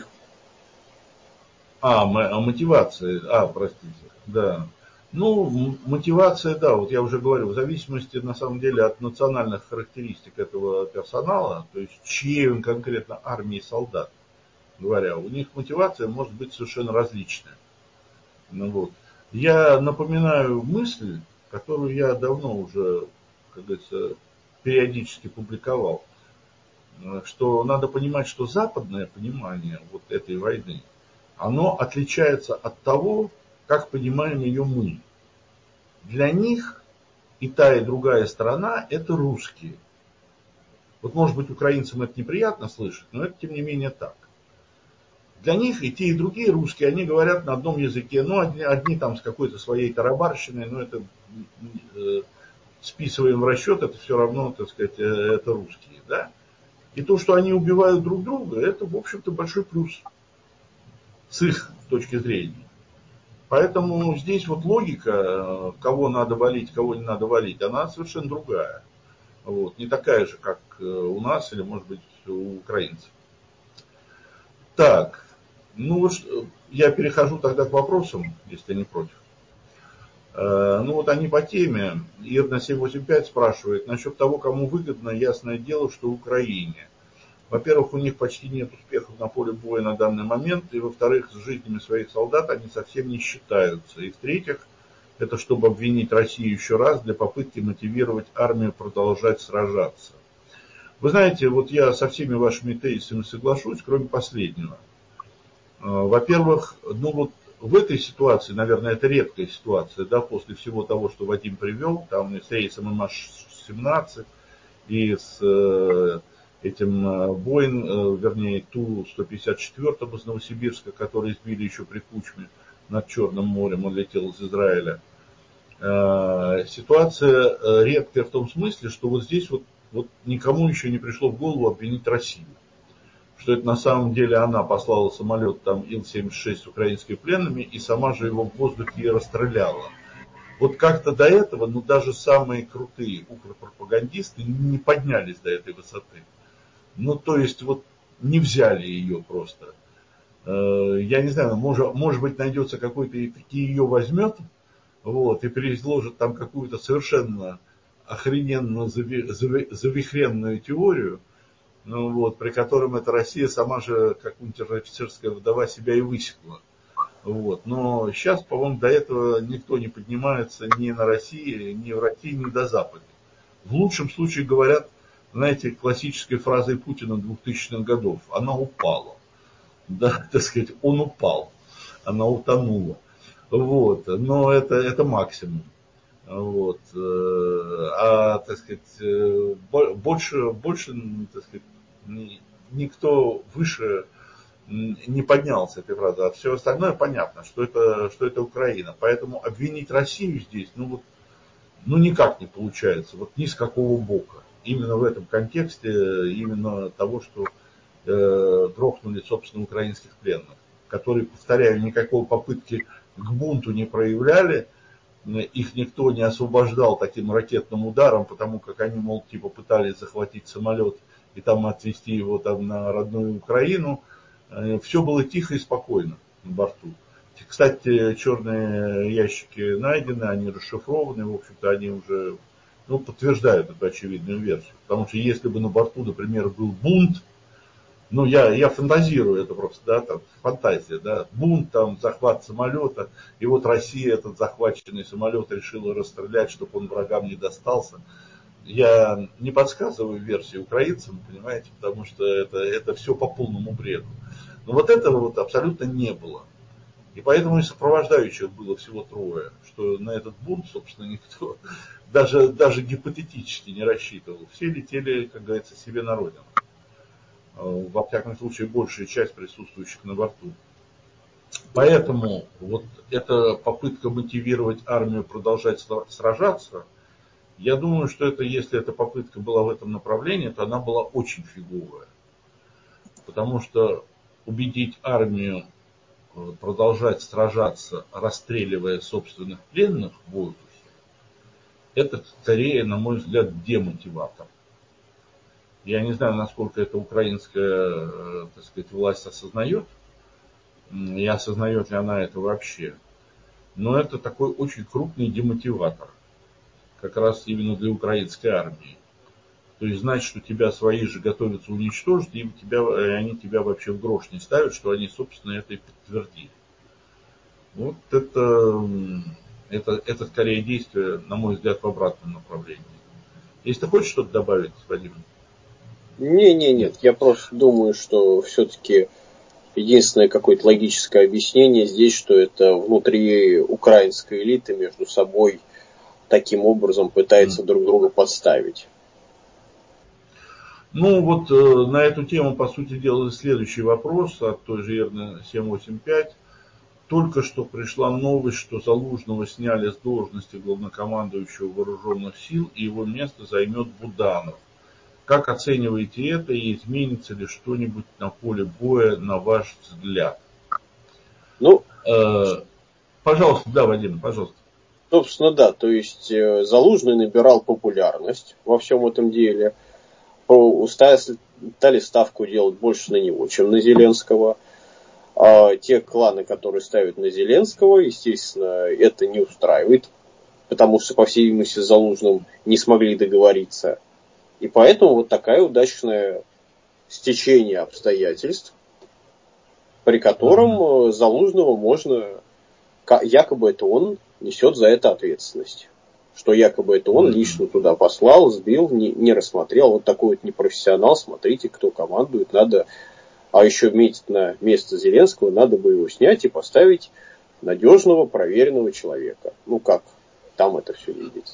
мотивация, простите, да. Ну, мотивация, да, вот я уже говорю, в зависимости, на самом деле, от национальных характеристик этого персонала, то есть чьей он конкретно армии солдат, говоря, у них мотивация может быть совершенно различная. Ну, вот. Я напоминаю мысль, которую я давно уже, как говорится, периодически публиковал, что надо понимать, что западное понимание вот этой войны, оно отличается от того, как понимаем ее мы. Для них и та, и другая сторона – это русские. Вот, может быть, украинцам это неприятно слышать, но это, тем не менее, так. Для них и те, и другие русские, они говорят на одном языке, но одни там с какой-то своей тарабарщиной, но это списываем в расчет, это все равно, так сказать, это русские, да. И то, что они убивают друг друга, это, в общем-то, большой плюс с их точки зрения. Поэтому здесь вот логика, кого надо валить, кого не надо валить, она совершенно другая. Вот, не такая же, как у нас или, может быть, у украинцев. Так, ну вот я перехожу тогда к вопросам, если не против. Ну вот они по теме. Ир на 785 спрашивает насчет того, кому выгодно, ясное дело, что Украине. Во-первых, у них почти нет успехов на поле боя на данный момент, и во-вторых, с жизнями своих солдат они совсем не считаются. И в-третьих, это чтобы обвинить Россию еще раз для попытки мотивировать армию продолжать сражаться. Вы знаете, вот я со всеми вашими тезисами соглашусь, кроме последнего. Во-первых, ну вот в этой ситуации, наверное, это редкая ситуация, да, после всего того, что Вадим привел, там и с рейсом МАШ-17, и с этим Боин, вернее, Ту-154 из Новосибирска, который сбили еще при Кучме над Черным морем, он летел из Израиля. Ситуация редкая в том смысле, что вот здесь вот никому еще не пришло в голову обвинить Россию. Что это на самом деле она послала самолет там Ил-76 с украинскими пленными и сама же его в воздухе и расстреляла. Вот как-то до этого, ну даже самые крутые укропропагандисты не поднялись до этой высоты. Ну то есть вот не взяли ее просто. Я не знаю, может быть найдется какой-то, таки ее возьмет, вот, и переизложит там какую-то совершенно охрененно завихренную теорию, ну, вот, при котором эта Россия сама же, как унтер-офицерская вдова, себя и высекла. Вот. Но сейчас, по-моему, до этого никто не поднимается ни на России, ни в России, ни до Запада. В лучшем случае говорят, знаете, классической фразой Путина 2000-х годов, она упала. да, так сказать, он упал, она утонула. Вот, но это максимум. Вот, так сказать, больше, так сказать, никто выше не поднялся этой фразы, а все остальное понятно, что это Украина. Поэтому обвинить Россию здесь, никак не получается, вот ни с какого бока. Именно в этом контексте, именно того, что грохнули, собственно, украинских пленных, которые, повторяю, никакой попытки к бунту не проявляли, их никто не освобождал таким ракетным ударом, потому как они, мол, типа пытались захватить самолет и там отвезти его там на родную Украину. Все было тихо и спокойно на борту. Кстати, черные ящики найдены, они расшифрованы, в общем-то, они уже подтверждают эту очевидную версию. Потому что если бы на борту, например, был бунт, я фантазирую, это просто, да, там, фантазия, да, бунт, там, захват самолета, и вот Россия этот захваченный самолет решила расстрелять, чтобы он врагам не достался. Я не подсказываю версии украинцам, понимаете, потому что это все по полному бреду. Но вот этого вот абсолютно не было. И поэтому и сопровождающих было всего трое, что на этот бунт, собственно, никто даже гипотетически не рассчитывал. Все летели, как говорится, себе на родину. Во всяком случае, большая часть присутствующих на борту. Поэтому вот эта попытка мотивировать армию продолжать сражаться, я думаю, что если эта попытка была в этом направлении, то она была очень фиговая. Потому что убедить армию продолжать сражаться, расстреливая собственных пленных в воздухе, это скорее, на мой взгляд, демотиватор. Я не знаю, насколько это украинская, так сказать, власть осознает, и осознает ли она это вообще. Но это такой очень крупный демотиватор, как раз именно для украинской армии. То есть знать, что тебя свои же готовятся уничтожить, и они тебя вообще в грош не ставят, что они, собственно, это и подтвердили. Вот это скорее действие, на мой взгляд, в обратном направлении. Если ты хочешь что-то добавить, Вадим? Нет. Я просто думаю, что все-таки единственное какое-то логическое объяснение здесь, что это внутри украинской элиты между собой таким образом пытается друг друга подставить. На эту тему, по сути дела, следующий вопрос от той же Ерны 785. Только что пришла новость, что Залужного сняли с должности главнокомандующего вооруженных сил, и его место займет Буданов. Как оцениваете это и изменится ли что-нибудь на поле боя, на ваш взгляд? Пожалуйста, да, Вадим, пожалуйста. Собственно, да, то есть Залужный набирал популярность во всем этом деле. Стали ставку делать больше на него, чем на Зеленского. А те кланы, которые ставят на Зеленского, естественно, это не устраивает, потому что, по всей видимости, с Залужным не смогли договориться. И поэтому вот такое удачное стечение обстоятельств, при котором Залужного можно, якобы это он несет за это ответственность. Что якобы это он лично туда послал, сбил, не рассмотрел. Вот такой вот непрофессионал, смотрите, кто командует, надо... А еще метить на место Зеленского, надо бы его снять и поставить надежного, проверенного человека. Как там это все видится.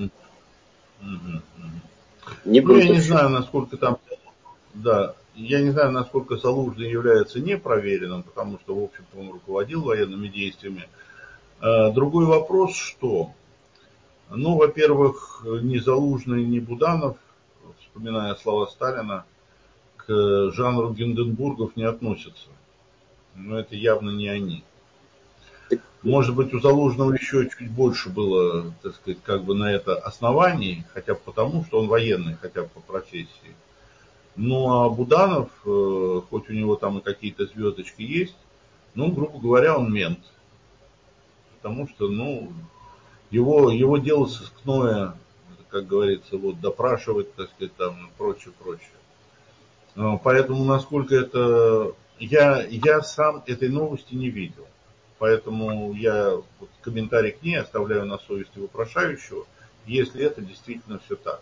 Я не знаю, насколько там... Да, я не знаю, насколько Залужный является непроверенным, потому что, в общем-то, он руководил военными действиями. Другой вопрос, что... во-первых, ни Залужный, ни Буданов, вспоминая слова Сталина, к жанру Гинденбургов не относятся. Но это явно не они. Может быть, у Залужного еще чуть больше было, так сказать, как бы на это оснований, хотя бы потому, что он военный, хотя бы по профессии. А Буданов, хоть у него там и какие-то звездочки есть, грубо говоря, он мент. Потому что, его дело сыскное, как говорится, допрашивать, так сказать, там и прочее. Поэтому, насколько это... Я сам этой новости не видел. Поэтому я комментарий к ней оставляю на совести вопрошающего, если это действительно все так.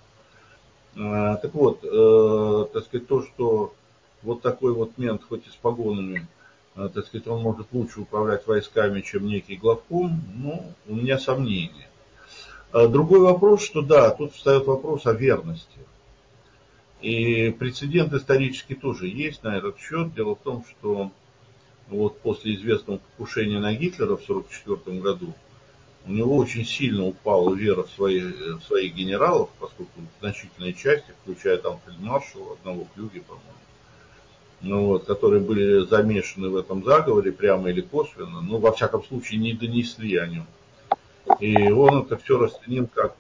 Так вот, так сказать, то, что вот такой вот мент, хоть и с погонами, так сказать, он может лучше управлять войсками, чем некий главком, ну, у меня сомнения. Другой вопрос, что да, тут встает вопрос о верности. И прецедент исторический тоже есть на этот счет. Дело в том, что вот после известного покушения на Гитлера в 1944 году у него очень сильно упала вера в своих генералов, поскольку значительная часть, включая там фельдмаршала, одного Клюге, по-моему, ну, вот, которые были замешаны в этом заговоре, прямо или косвенно, ну, во всяком случае, не донесли о нем. И он это все расценил как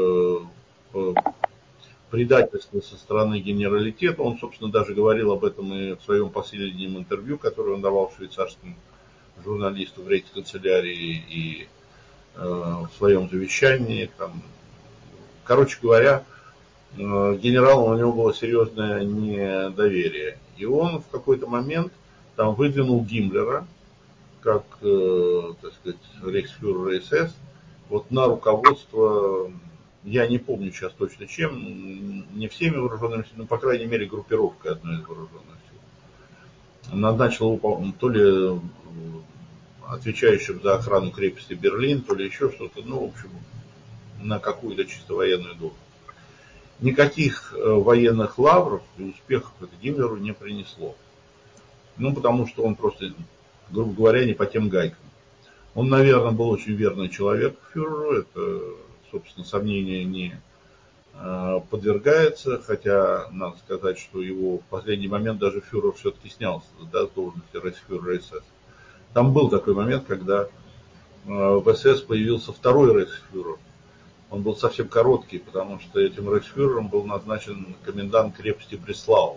предательство со стороны генералитета. Он, собственно, даже говорил об этом и в своем последнем интервью, которое он давал швейцарским журналисту в рейхсканцелярии и в своем завещании. Там. Короче говоря, генералу у него было серьезное недоверие. И он в какой-то момент там выдвинул Гиммлера, как, так сказать, рейхсфюрер СС, вот на руководство, я не помню сейчас точно чем, не всеми вооруженными силами, но, по крайней мере, группировкой одной из вооруженных сил. Назначил его то ли отвечающим за охрану крепости Берлин, то ли еще что-то, ну, в общем, на какую-то чисто военную должность. Никаких военных лавров и успехов это Гиммлеру не принесло. Ну, потому что он просто, грубо говоря, не по тем гайкам. Он, наверное, был очень верный человек фюреру, это, собственно, сомнению не подвергается, хотя надо сказать, что его в последний момент даже фюрер все-таки снялся, да, с должности рейхсфюрера СС. Там был такой момент, когда в СС появился второй рейхсфюрер. Он был совсем короткий, потому что этим рейхсфюрером был назначен комендант крепости Бреслау.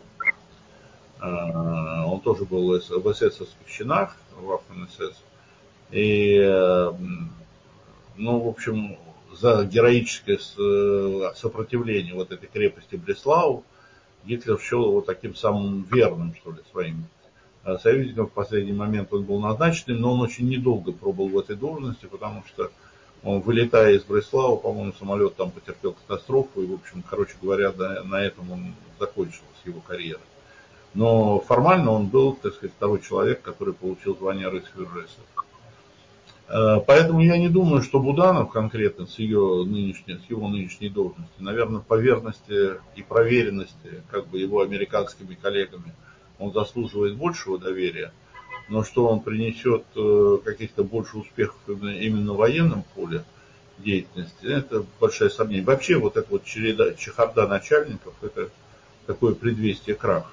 Он тоже был в эсэсовских чинах, в Waffen-СС. И, ну, в общем, за героическое сопротивление вот этой крепости Бреслау Гитлер счел его таким самым верным, что ли, своим союзником. В последний момент он был назначен, но он очень недолго пробыл в этой должности, потому что он, вылетая из Бреслау, по-моему, самолет там потерпел катастрофу, и, в общем, короче говоря, на этом он закончилась его карьера. Но формально он был, так сказать, второй человек, который получил звание рейхсфюрера СС. Поэтому я не думаю, что Буданов конкретно с его нынешней должностью, наверное, по верности и проверенности как бы его американскими коллегами, он заслуживает большего доверия. Но что он принесет каких-то больше успехов именно в военном поле деятельности, это большое сомнение. Вообще вот эта вот чехарда начальников, это такое предвестие краха,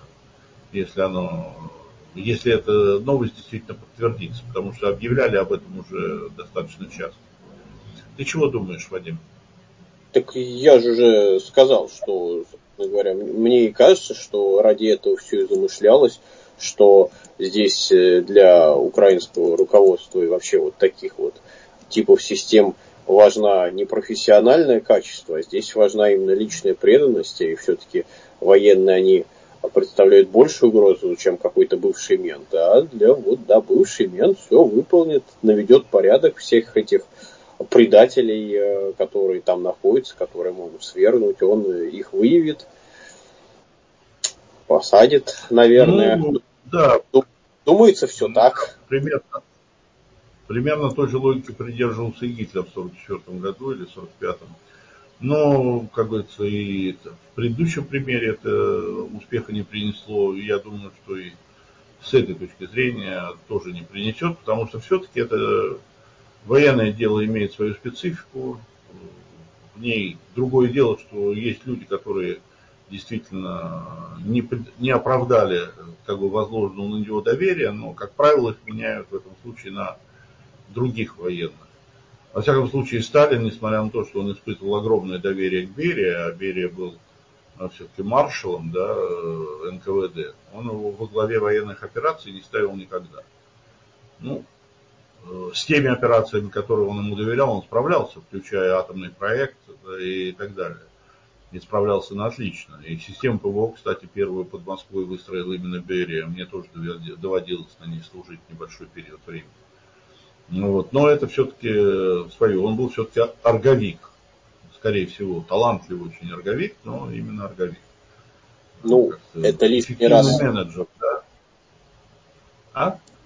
если эта новость действительно подтвердится, потому что объявляли об этом уже достаточно часто. Ты чего думаешь, Вадим? Так я же уже сказал, что, собственно говоря, мне кажется, что ради этого все и замышлялось, что здесь для украинского руководства и вообще вот таких вот типов систем важна не профессиональное качество, а здесь важна именно личная преданность, и все-таки военные они представляют большую угрозу, чем какой-то бывший мент. А бывший мент все выполнит, наведет порядок всех этих предателей, которые там находятся, которые могут свергнуть, он их выявит, посадит, наверное. Ну, да. Думается, все так. Примерно той же логики придерживался и Гитлер в 1944 году или 1945. Но, как говорится, и в предыдущем примере это успеха не принесло. И я думаю, что и с этой точки зрения тоже не принесет, потому что все-таки это военное дело имеет свою специфику. В ней другое дело, что есть люди, которые действительно не оправдали как бы возложенного на него доверия, но, как правило, их меняют в этом случае на других военных. Во всяком случае, Сталин, несмотря на то, что он испытывал огромное доверие к Берии, а Берия был все-таки маршалом, да, НКВД, он его во главе военных операций не ставил никогда. Ну, с теми операциями, которые он ему доверял, он справлялся, включая атомный проект и так далее. И справлялся на отлично. И систему ПВО, кстати, первую под Москвой выстроил именно Берия. Мне тоже доводилось на ней служить небольшой период времени. Ну вот. Но это все-таки свое. Он был все-таки орговик. Скорее всего, талантливый очень орговик, но именно орговик. Ну, это лишний раз. Эффективный менеджер, да. А?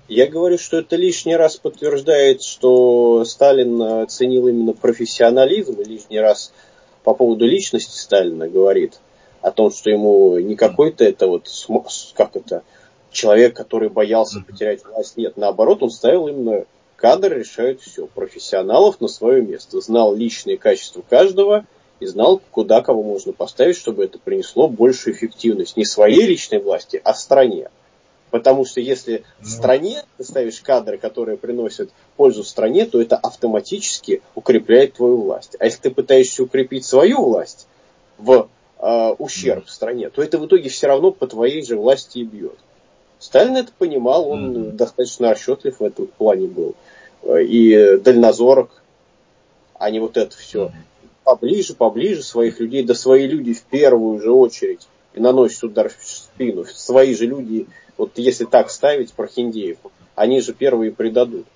Я говорю, что это лишний раз подтверждает, что Сталин ценил именно профессионализм, и лишний раз по поводу личности Сталина говорит о том, что ему не какой-то это вот, как это, человек, который боялся потерять власть. Нет, наоборот, он ставил именно кадры решают все. Профессионалов на свое место. Знал личные качества каждого и знал, куда кого можно поставить, чтобы это принесло большую эффективность не своей личной власти, а стране. Потому что если в стране ты ставишь кадры, которые приносят пользу стране, то это автоматически укрепляет твою власть. А если ты пытаешься укрепить свою власть в ущерб стране, то это в итоге все равно по твоей же власти и бьет. Сталин это понимал, он достаточно расчетлив в этом плане был. И дальнозорок, а не вот это все. Поближе своих людей, да свои люди в первую же очередь и наносят удар в спину. Свои же люди, вот если так ставить прохиндеев, они же первые предадут.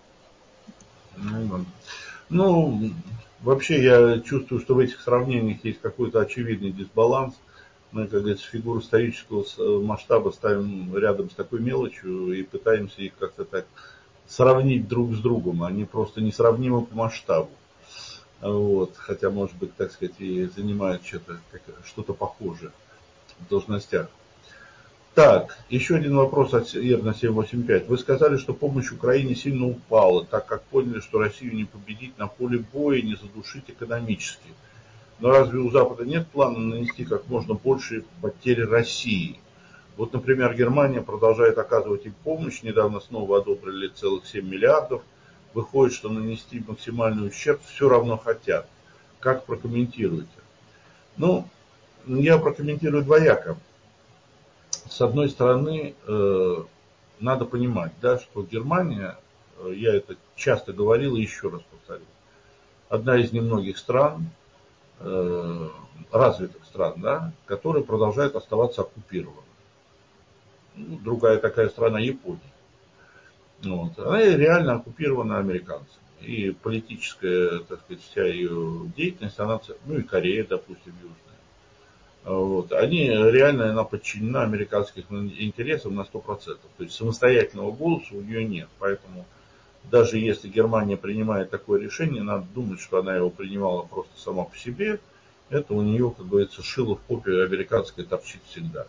Ну, вообще я чувствую, что в этих сравнениях есть какой-то очевидный дисбаланс. Мы, как говорится, фигуру исторического масштаба ставим рядом с такой мелочью и пытаемся их как-то так сравнить друг с другом. Они просто несравнимы по масштабу. Вот. Хотя, может быть, так сказать, и занимают что-то похожее в должностях. Так, еще один вопрос от Ерна 785. Вы сказали, что помощь Украине сильно упала, так как поняли, что Россию не победить на поле боя и не задушить экономически. Но разве у Запада нет плана нанести как можно большие потери России? Вот, например, Германия продолжает оказывать им помощь, недавно снова одобрили целых 7 миллиардов. Выходит, что нанести максимальный ущерб все равно хотят. Как прокомментируете? Ну, я прокомментирую двояко. С одной стороны, надо понимать, да, что Германия, я это часто говорил и еще раз повторю, одна из немногих стран, развитых стран, да, которые продолжают оставаться оккупированными. Ну, другая такая страна Япония. Вот. Она реально оккупирована американцами. И политическая, так сказать, вся ее деятельность, она, ну и Корея, допустим, южная. Вот. Она подчинена американским интересам на 100%. То есть самостоятельного голоса у нее нет. Поэтому даже если Германия принимает такое решение, надо думать, что она его принимала просто сама по себе. Это у нее, как говорится, шило в попе американское торчит всегда.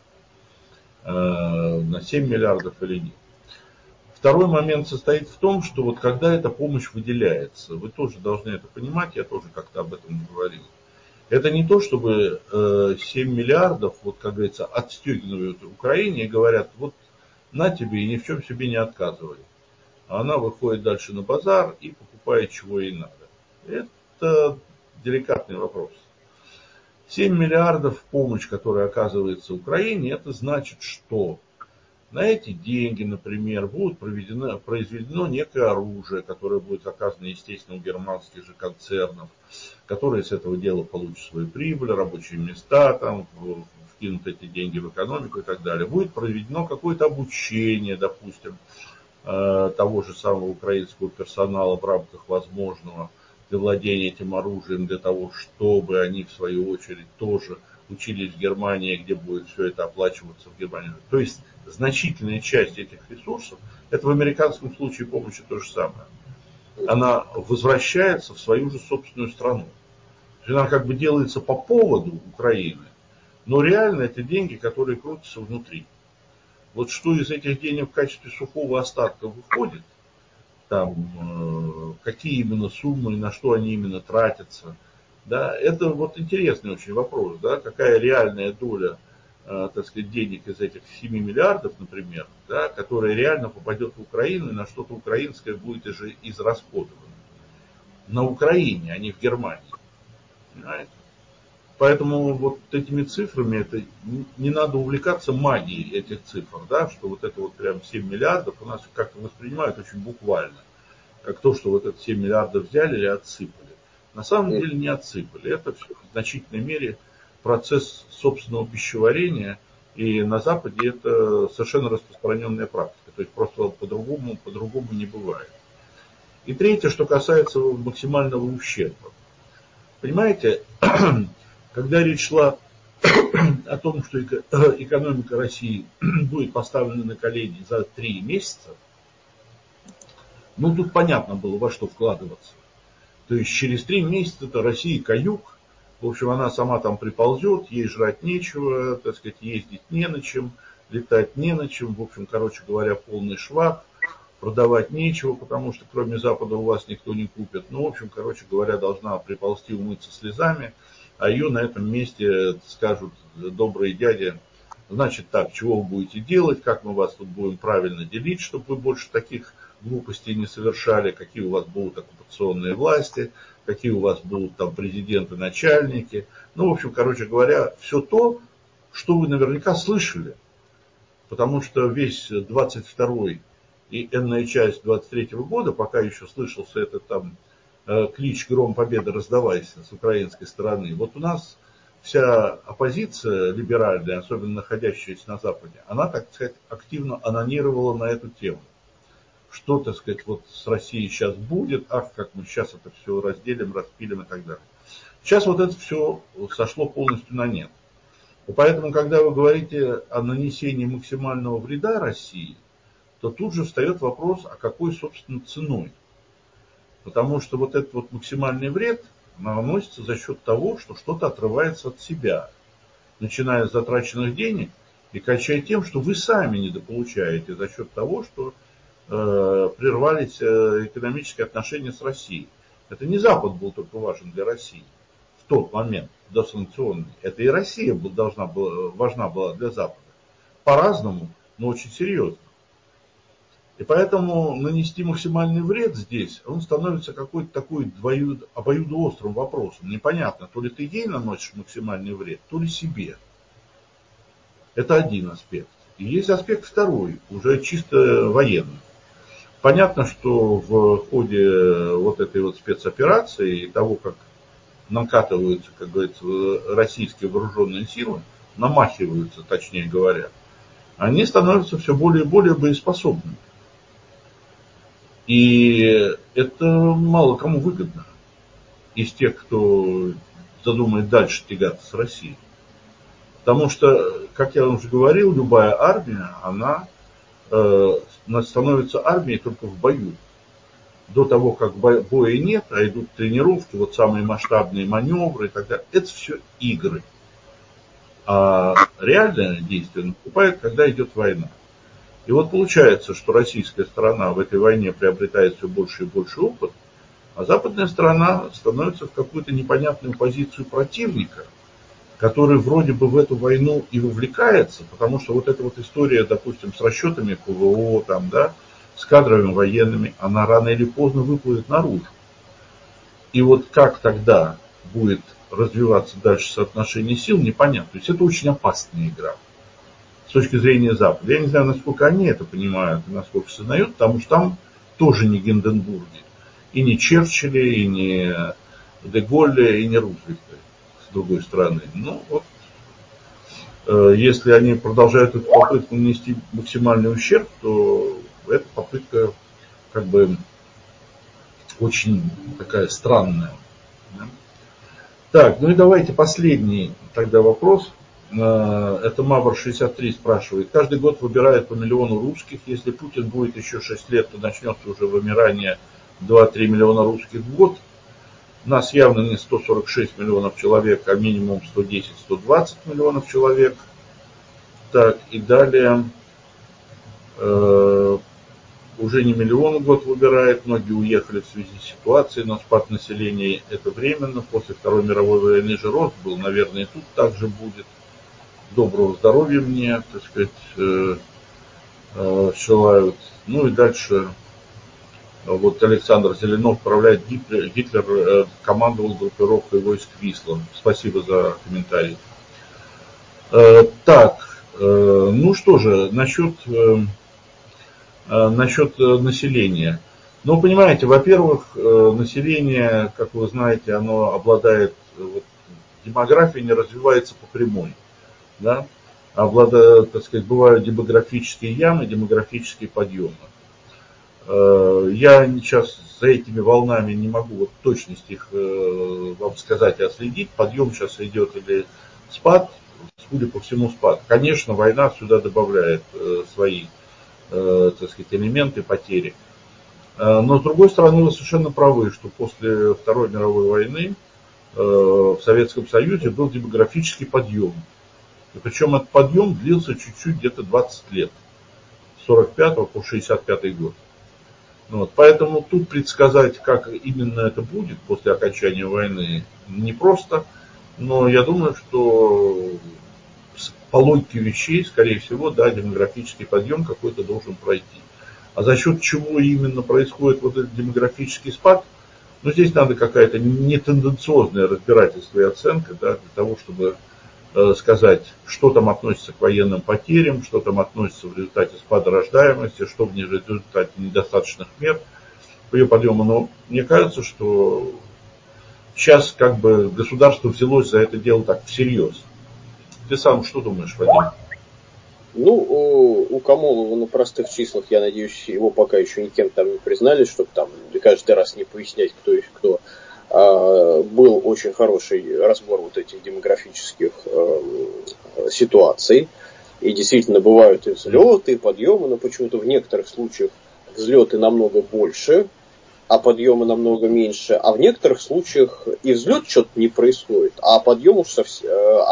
На 7 миллиардов или нет. Второй момент состоит в том, что вот когда эта помощь выделяется, вы тоже должны это понимать, я тоже как-то об этом говорил. Это не то, чтобы 7 миллиардов, вот как говорится, отстегивают Украине и говорят, вот на тебе и ни в чем себе не отказывай. А она выходит дальше на базар и покупает, чего ей надо. Это деликатный вопрос. 7 миллиардов помощь, которая оказывается Украине, это значит, что на эти деньги, например, будет произведено некое оружие, которое будет заказано, естественно, у германских же концернов, которые с этого дела получат свою прибыль, рабочие места, там, вкинут эти деньги в экономику и так далее. Будет проведено какое-то обучение, допустим, того же самого украинского персонала в рамках возможного для владения этим оружием, для того, чтобы они, в свою очередь, тоже учились в Германии, где будет все это оплачиваться в Германии. То есть значительная часть этих ресурсов, это в американском случае помощи то же самое, она возвращается в свою же собственную страну. Она как бы делается по поводу Украины, но реально это деньги, которые крутятся внутри. Вот что из этих денег в качестве сухого остатка выходит, там, какие именно суммы и на что они именно тратятся, да, это вот интересный очень вопрос, да, какая реальная доля, так сказать, денег из этих 7 миллиардов, например, да, которая реально попадет в Украину и на что-то украинское будет израсходовано. На Украине, а не в Германии. Понимаете? Поэтому вот этими цифрами это не надо увлекаться магией этих цифр, да, что вот это вот прям 7 миллиардов у нас как-то воспринимают очень буквально, как то, что вот это 7 миллиардов взяли или отсыпали. На самом деле не отсыпали. Это все в значительной мере процесс собственного пищеварения, и на Западе это совершенно распространенная практика. То есть просто по-другому не бывает. И третье, что касается максимального ущерба. Понимаете, когда речь шла о том, что экономика России будет поставлена на колени за 3 месяца, Ну, тут понятно было, во что вкладываться. То есть через 3 месяца-то Россия каюк. В общем, она сама там приползет, ей жрать нечего, так сказать, ездить не на чем, летать не на чем. В общем, короче говоря, полный швах. Продавать нечего, потому что кроме Запада у вас никто не купит. Ну, в общем, короче говоря, должна приползти умыться слезами, а ее на этом месте скажут добрые дяди, значит так, чего вы будете делать, как мы вас тут будем правильно делить, чтобы вы больше таких глупостей не совершали, какие у вас будут оккупационные власти, какие у вас будут там президенты, начальники. Ну, в общем, короче говоря, все то, что вы наверняка слышали, потому что весь 22-й и энная часть 23-го года, пока еще слышался этот там клич «Гром Победы раздавайся» с украинской стороны, вот у нас вся оппозиция либеральная, особенно находящаяся на Западе, она, так сказать, активно анонировала на эту тему. Что, так сказать, вот с Россией сейчас будет, ах, как мы сейчас это все разделим, распилим и так далее. Сейчас вот это все сошло полностью на нет. И поэтому, когда вы говорите о нанесении максимального вреда России, то тут же встает вопрос, а какой, собственно, ценой. Потому что вот этот вот максимальный вред наносится за счет того, что что-то отрывается от себя, начиная с затраченных денег и кончая тем, что вы сами недополучаете за счет того, что прервались экономические отношения с Россией. Это не Запад был только важен для России в тот момент, досанкционный. Это и Россия важна была для Запада. По-разному, но очень серьезно. И поэтому нанести максимальный вред здесь, он становится какой-то такой обоюдоострым вопросом. Непонятно, то ли ты ей наносишь максимальный вред, то ли себе. Это один аспект. И есть аспект второй, уже чисто военный. Понятно, что в ходе вот этой вот спецоперации и того, как накатываются, как говорится, российские вооруженные силы, намахиваются, точнее говоря, они становятся все более и более боеспособными. И это мало кому выгодно из тех, кто задумает дальше тягаться с Россией. Потому что, как я уже говорил, любая армия, она становится армией только в бою. До того, как боя нет, а идут тренировки, вот самые масштабные маневры и так далее, это все игры. А реальное действие наступает, когда идет война. И вот получается, что российская сторона в этой войне приобретает все больше и больше опыт, а западная сторона становится в какую-то непонятную позицию противника, который вроде бы в эту войну и вовлекается, потому что вот эта вот история, допустим, с расчетами ПВО, там, да, с кадровыми военными, она рано или поздно выплывет наружу. И вот как тогда будет развиваться дальше соотношение сил, непонятно. То есть это очень опасная игра с точки зрения Запада. Я не знаю, насколько они это понимают и насколько сознают, потому что там тоже не Гинденбурги. И не Черчилли, и не де Голле, и не Рузвельта, с другой стороны. Ну, вот, если они продолжают эту попытку нанести максимальный ущерб, то эта попытка как бы очень такая странная. Да? Так, ну и давайте последний тогда вопрос. Это Мавр63 спрашивает. Каждый год выбирают по миллиону русских. Если Путин будет еще 6 лет, то начнется уже вымирание 2-3 миллиона русских в год. Нас явно не 146 миллионов человек, а минимум 110-120 миллионов человек. Так, и далее. Уже не миллион в год выбирает, многие уехали в связи с ситуацией, но спад населения это временно. После Второй мировой войны же рост был, наверное, и тут также будет. Доброго здоровья мне, так сказать, желают. Ну и дальше вот Александр Зеленов отправляет Гитлер командовал группировкой войск Висла. Спасибо за комментарий. Так, ну что же, насчет населения. Ну, понимаете, во-первых, население, как вы знаете, оно обладает, вот, демография не развивается по прямой. Да? Так сказать, бывают демографические ямы, демографические подъемы. Я сейчас за этими волнами не могу вот точности их вам сказать и отследить. Подъем сейчас идет или спад, судя по всему спад. Конечно, война сюда добавляет свои, так сказать, элементы потери. Но с другой стороны, вы совершенно правы, что после Второй мировой войны в Советском Союзе был демографический подъем. И причем этот подъем длился чуть-чуть, где-то 20 лет. С 45 по 65 год. Вот. Поэтому тут предсказать, как именно это будет после окончания войны, непросто. Но я думаю, что по логике вещей, скорее всего, да, демографический подъем какой-то должен пройти. А за счет чего именно происходит вот этот демографический спад, ну, здесь надо какая-то нетенденциозное разбирательство и оценка, да, для того, чтобы сказать, что там относится к военным потерям, что там относится в результате спада рождаемости, что в результате недостаточных мер по ее подъему. Но мне кажется, что сейчас как бы государство взялось за это дело так всерьез. Ты сам что думаешь, Вадим? Ну, у Камолова на простых числах, я надеюсь, его пока еще никем там не признали, чтобы там каждый раз не пояснять, кто есть кто. Был очень хороший разбор вот этих демографических ситуаций. И действительно бывают и взлеты, и подъемы, но почему-то в некоторых случаях взлеты намного больше, а подъемы намного меньше. А в некоторых случаях и взлет что-то не происходит, а подъем уж совсем,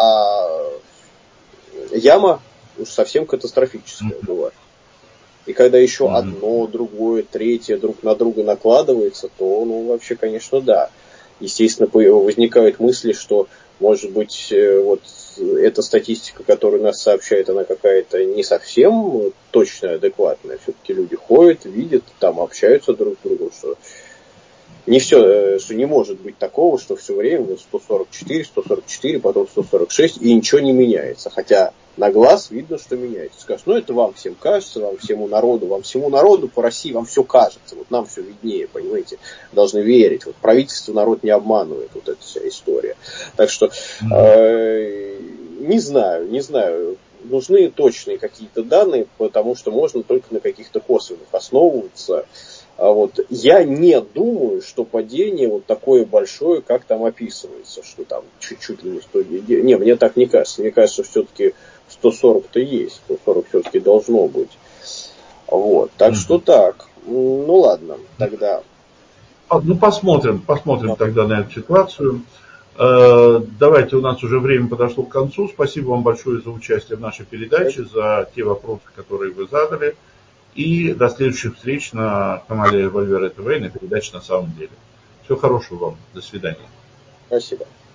яма уж совсем катастрофическая бывает. И когда еще одно, другое, третье друг на друга накладывается, то, ну, вообще, конечно, да. Естественно, возникают мысли, что, может быть, вот эта статистика, которую нас сообщает, она какая-то не совсем точная, адекватная. Все-таки люди ходят, видят, там общаются друг с другом, что не все, что не может быть такого, что все время вот 144, потом 146, и ничего не меняется. Хотя на глаз видно, что меняется. Скажешь, ну это вам всем кажется, вам всему народу по России вам все кажется, вот нам все виднее, понимаете, должны верить. Вот правительство народ не обманывает, вот эта вся история. Так что не знаю. Нужны точные какие-то данные, потому что можно только на каких-то косвенных основываться. Вот. Я не думаю, что падение вот такое большое, как там описывается, что там чуть-чуть ли не 100. Не, мне так не кажется. Мне кажется, что все-таки 140-то есть. 140 все-таки должно быть. Вот. Так что так. Ну ладно, тогда. Ну, посмотрим тогда на эту ситуацию. Давайте, у нас уже время подошло к концу. Спасибо вам большое за участие в нашей передаче, за те вопросы, которые вы задали. И до следующих встреч на канале Вольвера ТВ и на передаче «На самом деле». Всего хорошего вам. До свидания. Спасибо.